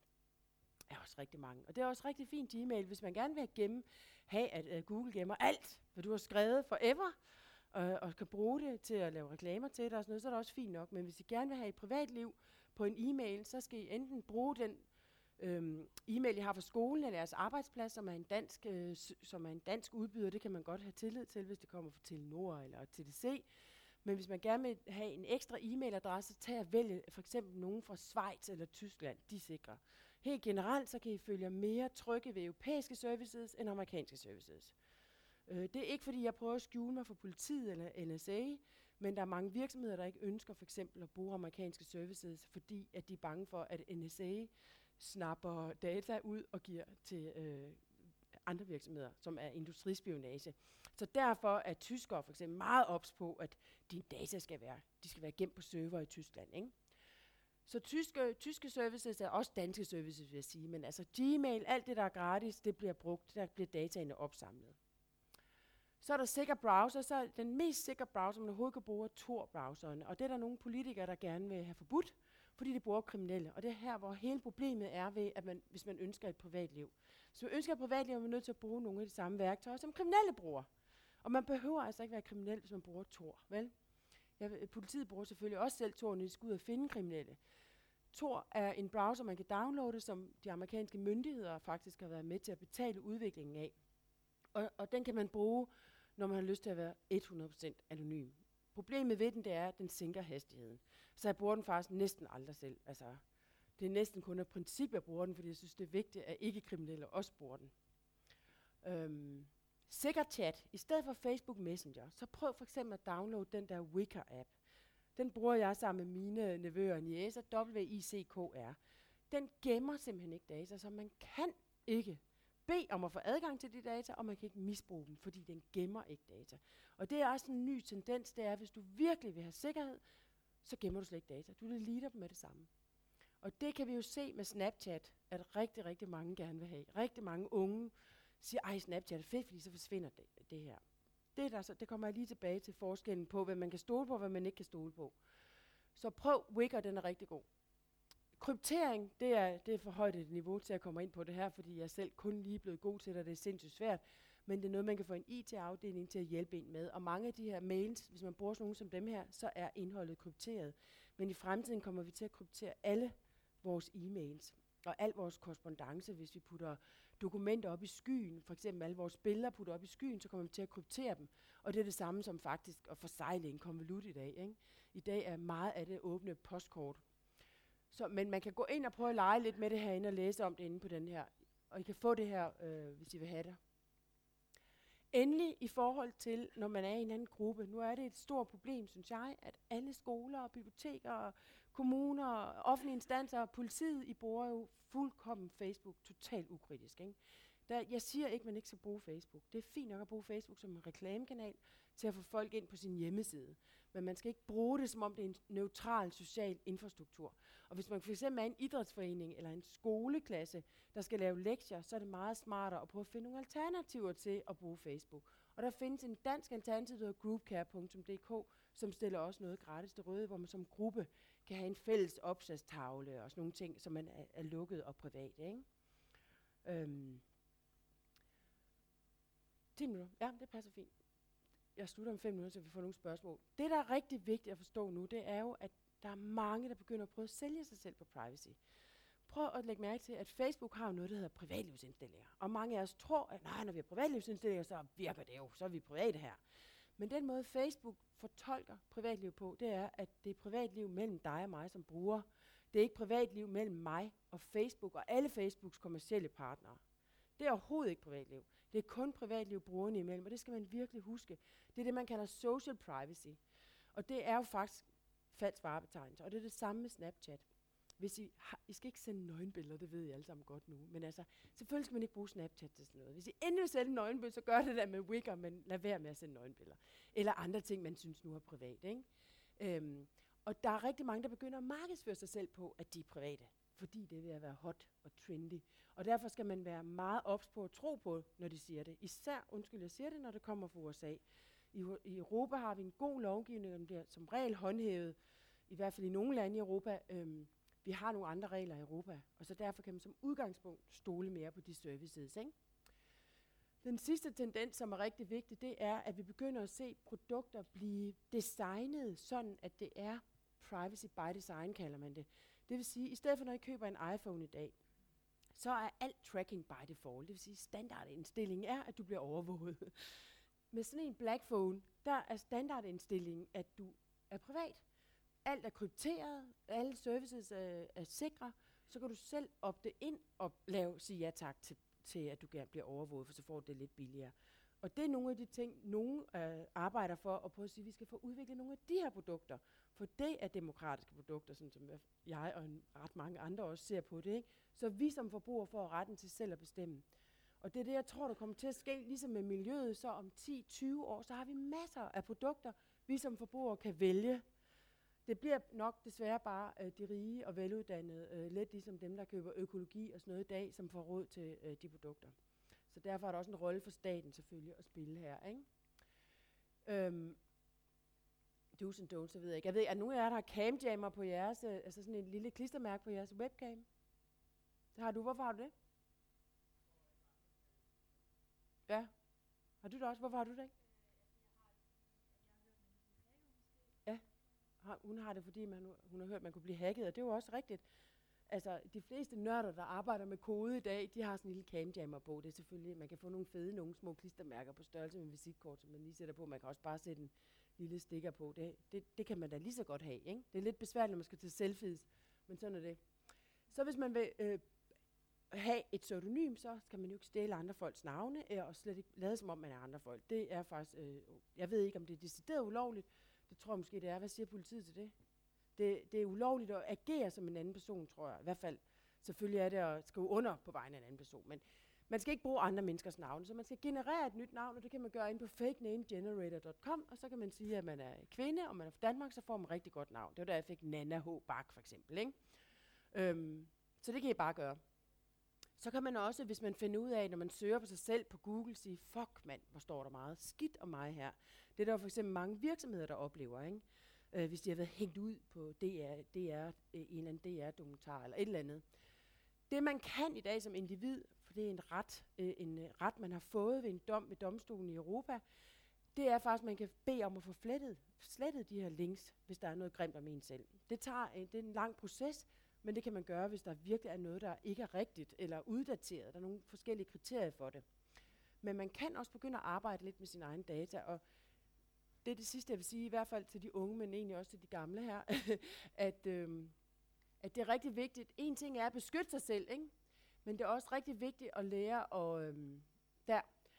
Er også rigtig mange. Og det er også rigtig fint Gmail, hvis man gerne vil gemme, have, at uh, Google gemmer alt, hvad du har skrevet forever, øh, og kan bruge det til at lave reklamer til det og sådan noget, så er det også fint nok. Men hvis I gerne vil have et privatliv på en e-mail, så skal I enten bruge den øhm, e-mail, I har fra skolen eller jeres arbejdsplads, som er en dansk, øh, som er en dansk udbyder. Det kan man godt have tillid til, hvis det kommer fra Telenor eller T D C. Men hvis man gerne vil have en ekstra e-mailadresse, så tag og vælge for eksempel nogen fra Schweiz eller Tyskland. De sikrer. Helt generelt, så kan I følge mere trygge ved europæiske services end amerikanske services. Uh, det er ikke, fordi jeg prøver at skjule mig for politiet eller N S A, men der er mange virksomheder, der ikke ønsker for eksempel at bruge amerikanske services, fordi at de er bange for, at N S A snapper data ud og giver til øh, andre virksomheder, som er industrispionage. Så derfor er tyskere for eksempel meget ops på, at dine data skal være, de skal være gemt på server i Tyskland. Ikke? Så tyske, tyske services er også danske services, vil jeg sige. Men altså Gmail, alt det, der er gratis, det bliver brugt. Der bliver dataene opsamlet. Så er der sikker browser. Så er den mest sikre browser, man overhovedet kan bruge, er Tor-browseren. Og det er der nogle politikere, der gerne vil have forbudt, fordi de bruger kriminelle. Og det er her, hvor hele problemet er ved, at man, hvis man ønsker et privatliv. Hvis man ønsker et privatliv, er man nødt til at bruge nogle af de samme værktøjer, som kriminelle bruger. Og man behøver altså ikke være kriminel, hvis man bruger Tor, vel? Ja, politiet bruger selvfølgelig også selv Tor, når de skal ud og finde kriminelle. Tor er en browser, man kan downloade, som de amerikanske myndigheder faktisk har været med til at betale udviklingen af. Og, og den kan man bruge, når man har lyst til at være hundrede procent anonym. Problemet ved den, det er, at den sænker hastigheden. Så jeg bruger den faktisk næsten aldrig selv. Altså, det er næsten kun af princip, jeg bruger den, fordi jeg synes, det er vigtigt, at ikke-kriminelle også bruger den. Øhm, Sikker chat. I stedet for Facebook Messenger, så prøv for eksempel at downloade den der Wicker-app. Den bruger jeg sammen med mine nevøer og niecer, W I C K R. Den gemmer simpelthen ikke data, så man kan ikke bede om at få adgang til de data, og man kan ikke misbruge dem, fordi den gemmer ikke data. Og det er også en ny tendens, det er, at hvis du virkelig vil have sikkerhed, så gemmer du slet ikke data. Du deleter dem med det samme. Og det kan vi jo se med Snapchat, at rigtig, rigtig mange gerne vil have. Rigtig mange unge siger, ej, Snapchat er fedt, fordi så forsvinder det, det her. Det, der så, det kommer jeg lige tilbage til forskellen på, hvad man kan stole på, og hvad man ikke kan stole på. Så prøv Wicker, den er rigtig god. Kryptering, det er, det er for højt et niveau til at komme ind på det her, fordi jeg er selv kun lige blevet god til det, og det er sindssygt svært. Men det er noget, man kan få en I T-afdeling til at hjælpe en med. Og mange af de her mails, hvis man bruger sådan nogle som dem her, så er indholdet krypteret. Men i fremtiden kommer vi til at kryptere alle vores e-mails og al vores korrespondance. Hvis vi putter dokumenter op i skyen, for eksempel alle vores billeder putter op i skyen, så kommer vi til at kryptere dem. Og det er det samme som faktisk at forsegle en konvolut i dag. Ikke? I dag er meget af det åbne postkort. Så, men man kan gå ind og prøve at lege lidt med det herinde og læse om det inde på den her. Og I kan få det her, øh, hvis I vil have det. Endelig i forhold til, når man er i en anden gruppe. Nu er det et stort problem, synes jeg, at alle skoler, biblioteker, kommuner, offentlige instanser og politiet, I bruger jo fuldkommen Facebook totalt ukritisk. Ikke? Der, jeg siger ikke, at man ikke skal bruge Facebook. Det er fint nok at bruge Facebook som en reklamekanal til at få folk ind på sin hjemmeside. Men man skal ikke bruge det, som om det er en neutral social infrastruktur. Og hvis man for eksempel er en idrætsforening eller en skoleklasse, der skal lave lektier, så er det meget smartere at prøve at finde nogle alternativer til at bruge Facebook. Og der findes en dansk alternativ, der hedder groupcare punktum d k, som stiller også noget gratis til røde, hvor man som gruppe kan have en fælles opslagstavle og sådan nogle ting, som man er, er lukket og privat. Ikke? Øhm. ti minutter. Ja, det passer fint. Jeg slutter om fem minutter, så vi får nogle spørgsmål. Det, der er rigtig vigtigt at forstå nu, det er jo, at der er mange, der begynder at prøve at sælge sig selv på privacy. Prøv at lægge mærke til, at Facebook har noget, der hedder privatlivsindstillinger. Og mange af os tror, at nej, når vi har privatlivsindstillinger, så virker det jo, så er vi private her. Men den måde Facebook fortolker privatliv på, det er, at det er privatliv mellem dig og mig som bruger. Det er ikke privatliv mellem mig og Facebook og alle Facebooks kommercielle partnere. Det er overhovedet ikke privatliv. Det er kun privatliv brugerne imellem, og det skal man virkelig huske. Det er det, man kalder social privacy. Og det er jo faktisk falsk varebetegnelse, og det er det samme med Snapchat. Hvis I, har, I skal ikke sende nøgenbilleder, det ved I alle sammen godt nu, men altså, selvfølgelig skal man ikke bruge Snapchat til sådan noget. Hvis I endelig vil sende nøgenbilleder, så gør det der med Wicker, men lad være med at sende nøgenbilleder. Eller andre ting, man synes nu er privat, ikke? Øhm, og der er rigtig mange, der begynder at markedsføre sig selv på, at de er private, fordi det er ved at være hot og trendy. Og derfor skal man være meget ops på at tro på, når de siger det. Især, undskyld, jeg siger det, når det kommer fra U S A. I, I Europa har vi en god lovgivning, og bliver som regel håndhævet, i hvert fald i nogle lande i Europa. Øhm, vi har nogle andre regler i Europa, og så derfor kan man som udgangspunkt stole mere på de services, ikke? Den sidste tendens, som er rigtig vigtig, det er, at vi begynder at se produkter blive designet sådan, at det er privacy by design, kalder man det. Det vil sige, i stedet for når I køber en iPhone i dag, så er alt tracking by default. Det vil sige, standardindstillingen er, at du bliver overvåget. Med sådan en Black Phone, der er standardindstillingen, at du er privat. Alt er krypteret, alle services er, er sikre, så kan du selv opte ind og lave, sige ja tak til, til, at du gerne bliver overvåget, for så får du det lidt billigere. Og det er nogle af de ting, nogen øh, arbejder for, og prøve at sige, at vi skal få udviklet nogle af de her produkter, for det er demokratiske produkter, sådan som jeg og en, ret mange andre også ser på det, ikke? Så vi som forbrugere får retten til selv at bestemme. Og det er det, jeg tror, der kommer til at ske, ligesom med miljøet, så om ti til tyve år, så har vi masser af produkter, vi som forbrugere kan vælge. Det bliver nok desværre bare øh, de rige og veluddannede, øh, lidt ligesom dem, der køber økologi og sådan noget i dag, som får råd til øh, de produkter. Så derfor er der også en rolle for staten selvfølgelig at spille her, ikke? Øhm, do's and don'ts, så ved jeg ikke. Jeg ved, at nogle af jer, der har camjammer på jeres, øh, altså sådan en lille klistermærke på jeres webcam. Det har du. Hvorfor har du det? Ja. Har du det også? Hvorfor har du det ikke? Ja. Hun har det, fordi man, hun har hørt, at man kunne blive hacket, og det er jo også rigtigt. Altså, de fleste nørder, der arbejder med kode i dag, de har sådan en lille camjammer på. Det er selvfølgelig, man kan få nogle fede, nogle små klistermærker på størrelse med visitkort, som man lige sætter på. Man kan også bare sætte en lille stikker på. Det, det, det kan man da lige så godt have, ikke? Det er lidt besværligt, når man skal til selfies, men sådan er det. Så hvis man vil øh, have et pseudonym, så skal man jo ikke stjæle andre folks navne, øh, og slet ikke lade som om, man er andre folk. Det er faktisk, øh, jeg ved ikke, om det er decideret ulovligt. Det tror jeg måske, det er. Hvad siger politiet til det? Det, det er ulovligt at agere som en anden person, tror jeg. I hvert fald, selvfølgelig er det at skrive under på vegne af en anden person. Men man skal ikke bruge andre menneskers navne, så man skal generere et nyt navn, og det kan man gøre ind på fake name generator punktum com, og så kan man sige, at man er kvinde, og man er fra Danmark, så får man et rigtig godt navn. Det var der, jeg fik Nana H. Bak, for eksempel, ikke? Øhm, så det kan I bare gøre. Så kan man også, hvis man finder ud af, når man søger på sig selv på Google, sige, fuck mand, hvor står der meget skidt om mig her. Det er der for eksempel mange virksomheder, der oplever, ikke? Øh, hvis de har været hængt ud på D R, D R, øh, en eller anden D R-dokumentar eller et eller andet. Det man kan i dag som individ, for det er en ret, øh, en øh, ret man har fået ved en dom ved domstolen i Europa, det er faktisk, at man kan bede om at få flettet, slettet de her links, hvis der er noget grimt om en selv. Det, tager, øh, det er en lang proces, men det kan man gøre, hvis der virkelig er noget, der ikke er rigtigt eller uddateret. Der er nogle forskellige kriterier for det. Men man kan også begynde at arbejde lidt med sine egne data, og det er det sidste, jeg vil sige, i hvert fald til de unge, men egentlig også til de gamle her, at, øhm, at det er rigtig vigtigt. En ting er at beskytte sig selv, ikke? Men det er også rigtig vigtigt at lære at, øhm, der,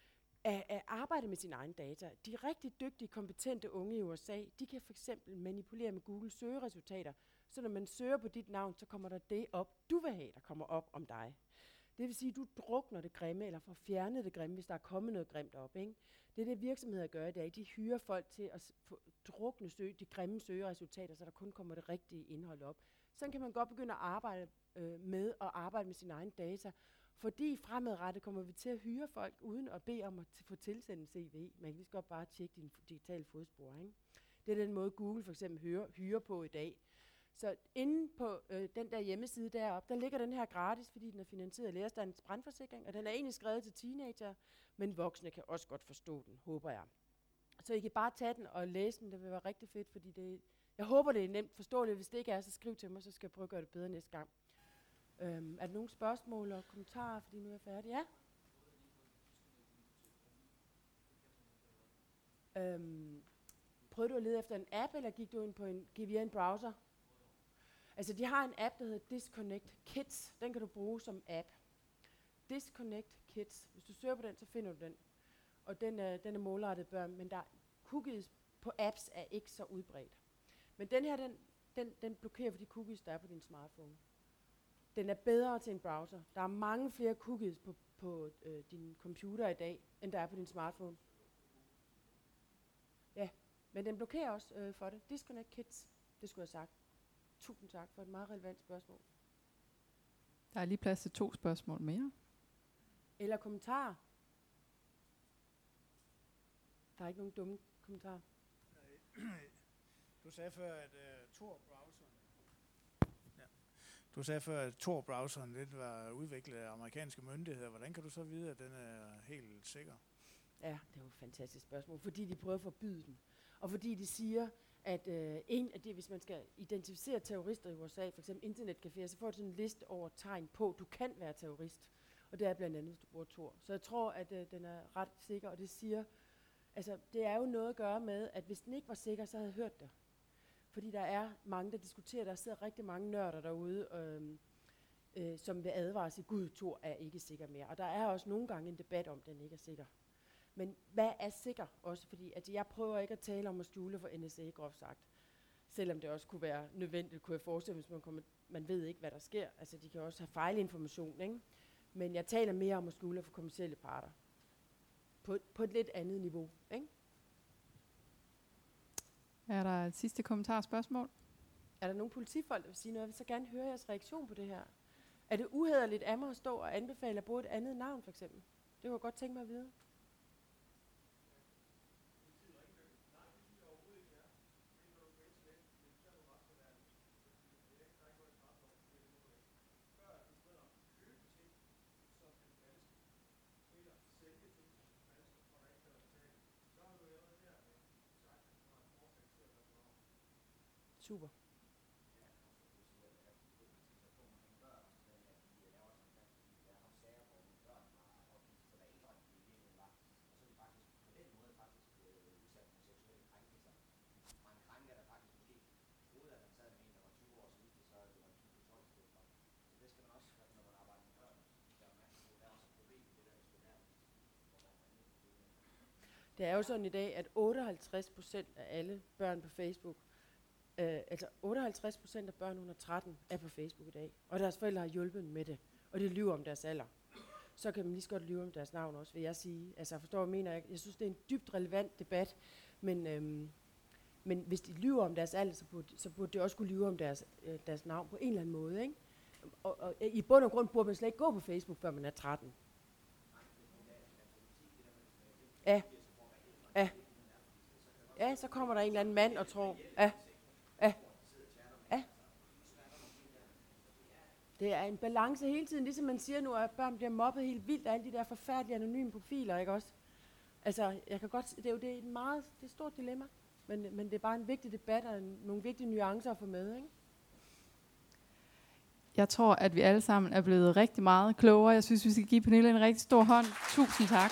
at, at arbejde med sine egne data. De rigtig dygtige, kompetente unge i U S A, de kan for eksempel manipulere med Google søgeresultater, så når man søger på dit navn, så kommer der det op, du vil have, der kommer op om dig. Det vil sige, at du drukner det grimme, eller får fjernet det grimme, hvis der er kommet noget grimt op, ikke? Det er det, virksomheder gør i dag. De hyrer folk til at få drukne søge, de grimme søgeresultater, så der kun kommer det rigtige indhold op. Sådan kan man godt begynde at arbejde øh, med at arbejde med sine egne data, fordi fremadrettet kommer vi til at hyre folk, uden at bede om at t- få tilsendt en C V. Man kan lige så godt bare tjekke din f- digitale fodspor, ikke? Det er den måde, Google for eksempel hyrer, hyrer på i dag. Så inde på øh, den der hjemmeside deroppe, der ligger den her gratis, fordi den er finansieret af Lærerstandens brandforsikring, og den er egentlig skrevet til teenager, men voksne kan også godt forstå den, håber jeg. Så I kan bare tage den og læse den, det vil være rigtig fedt, fordi det, jeg håber, det er nemt forståeligt. Hvis det ikke er, så skriv til mig, så skal jeg prøve at gøre det bedre næste gang. Øhm, er der nogle spørgsmål og kommentarer, fordi nu er jeg færdig? Ja? Øhm, prøvede du at lede efter en app, eller gik du ind på en, gik via en browser? Altså, de har en app, der hedder Disconnect Kids. Den kan du bruge som app. Disconnect Kids. Hvis du søger på den, så finder du den. Og den er, den er målrettet børn, men der cookies på apps er ikke så udbredt. Men den her, den, den, den blokerer for de cookies, der er på din smartphone. Den er bedre til en browser. Der er mange flere cookies på, på øh, din computer i dag, end der er på din smartphone. Ja, men den blokerer også øh, for det. Disconnect Kids, det skulle jeg have sagt. Tusind tak for et meget relevant spørgsmål. Der er lige plads til to spørgsmål mere. Eller kommentarer. Der er ikke nogen dumme kommentarer. Du sagde før, at uh, Tor-browseren ja. Du sagde før, at Tor-browseren lidt var udviklet af amerikanske myndigheder. Hvordan kan du så vide, at den er helt sikker? Ja, det er jo et fantastisk spørgsmål. Fordi de prøver at forbyde den. Og fordi de siger, at øh, en af det, hvis man skal identificere terrorister i U S A, for eksempel internetcaféer, så får du sådan en liste over tegn på, du kan være terrorist. Og det er blandt andet, hvis du bruger Tor. Så jeg tror, at øh, den er ret sikker, og det siger, altså det er jo noget at gøre med, at hvis den ikke var sikker, så havde jeg hørt det. Fordi der er mange, der diskuterer, der sidder rigtig mange nørder derude, øh, øh, som vil advare sig, gud, Tor er ikke sikker mere. Og der er også nogle gange en debat om, den ikke er sikker. Men hvad er sikker også? Fordi at jeg prøver ikke at tale om at skjule for N S A, groft sagt. Selvom det også kunne være nødvendigt, kunne jeg forestille, hvis man, kommer, man ved ikke, hvad der sker. Altså, de kan også have fejlinformation, ikke? Men jeg taler mere om at skjule for kommercielle parter. På, på et lidt andet niveau, ikke? Er der et sidste kommentar og spørgsmål? Er der nogle politifolk, der vil sige noget? Jeg vil så gerne høre jeres reaktion på det her. Er det uhæderligt af mig at stå og anbefale at bruge et andet navn, for eksempel? Det kunne jeg godt tænke mig at vide. Super. Det er jo sådan i dag, at otteoghalvtreds procent af alle børn på Facebook, øh, altså otteoghalvtreds procent af børn under tretten er på Facebook i dag, og deres forældre har hjulpet med det, og de lyver om deres alder. Så kan man lige så godt lyve om deres navn også, vil jeg sige. Altså, forstår jeg, mener jeg, jeg synes, det er en dybt relevant debat, men, øhm, men hvis de lyver om deres alder, så burde, så burde de også kunne lyve om deres, øh, deres navn på en eller anden måde, ikke? Og, og i bund og grund burde man slet ikke gå på Facebook, før man er tretten. Ja. Ja. Ja, så kommer der en eller anden mand og tror, ja, ja, ja. Det er en balance hele tiden, ligesom man siger nu, at børn bliver mobbet helt vildt af alle de der forfærdelige anonyme profiler, ikke også? Altså, jeg kan godt, det er jo det er et meget, det er et stort dilemma, men, men det er bare en vigtig debat og en, nogle vigtige nuancer at få med, ikke? Jeg tror, at vi alle sammen er blevet rigtig meget klogere. Jeg synes, vi skal give Pernille en rigtig stor hånd. Tusind tak.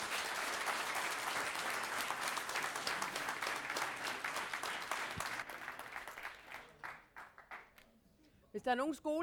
Hvis der er nogen skole,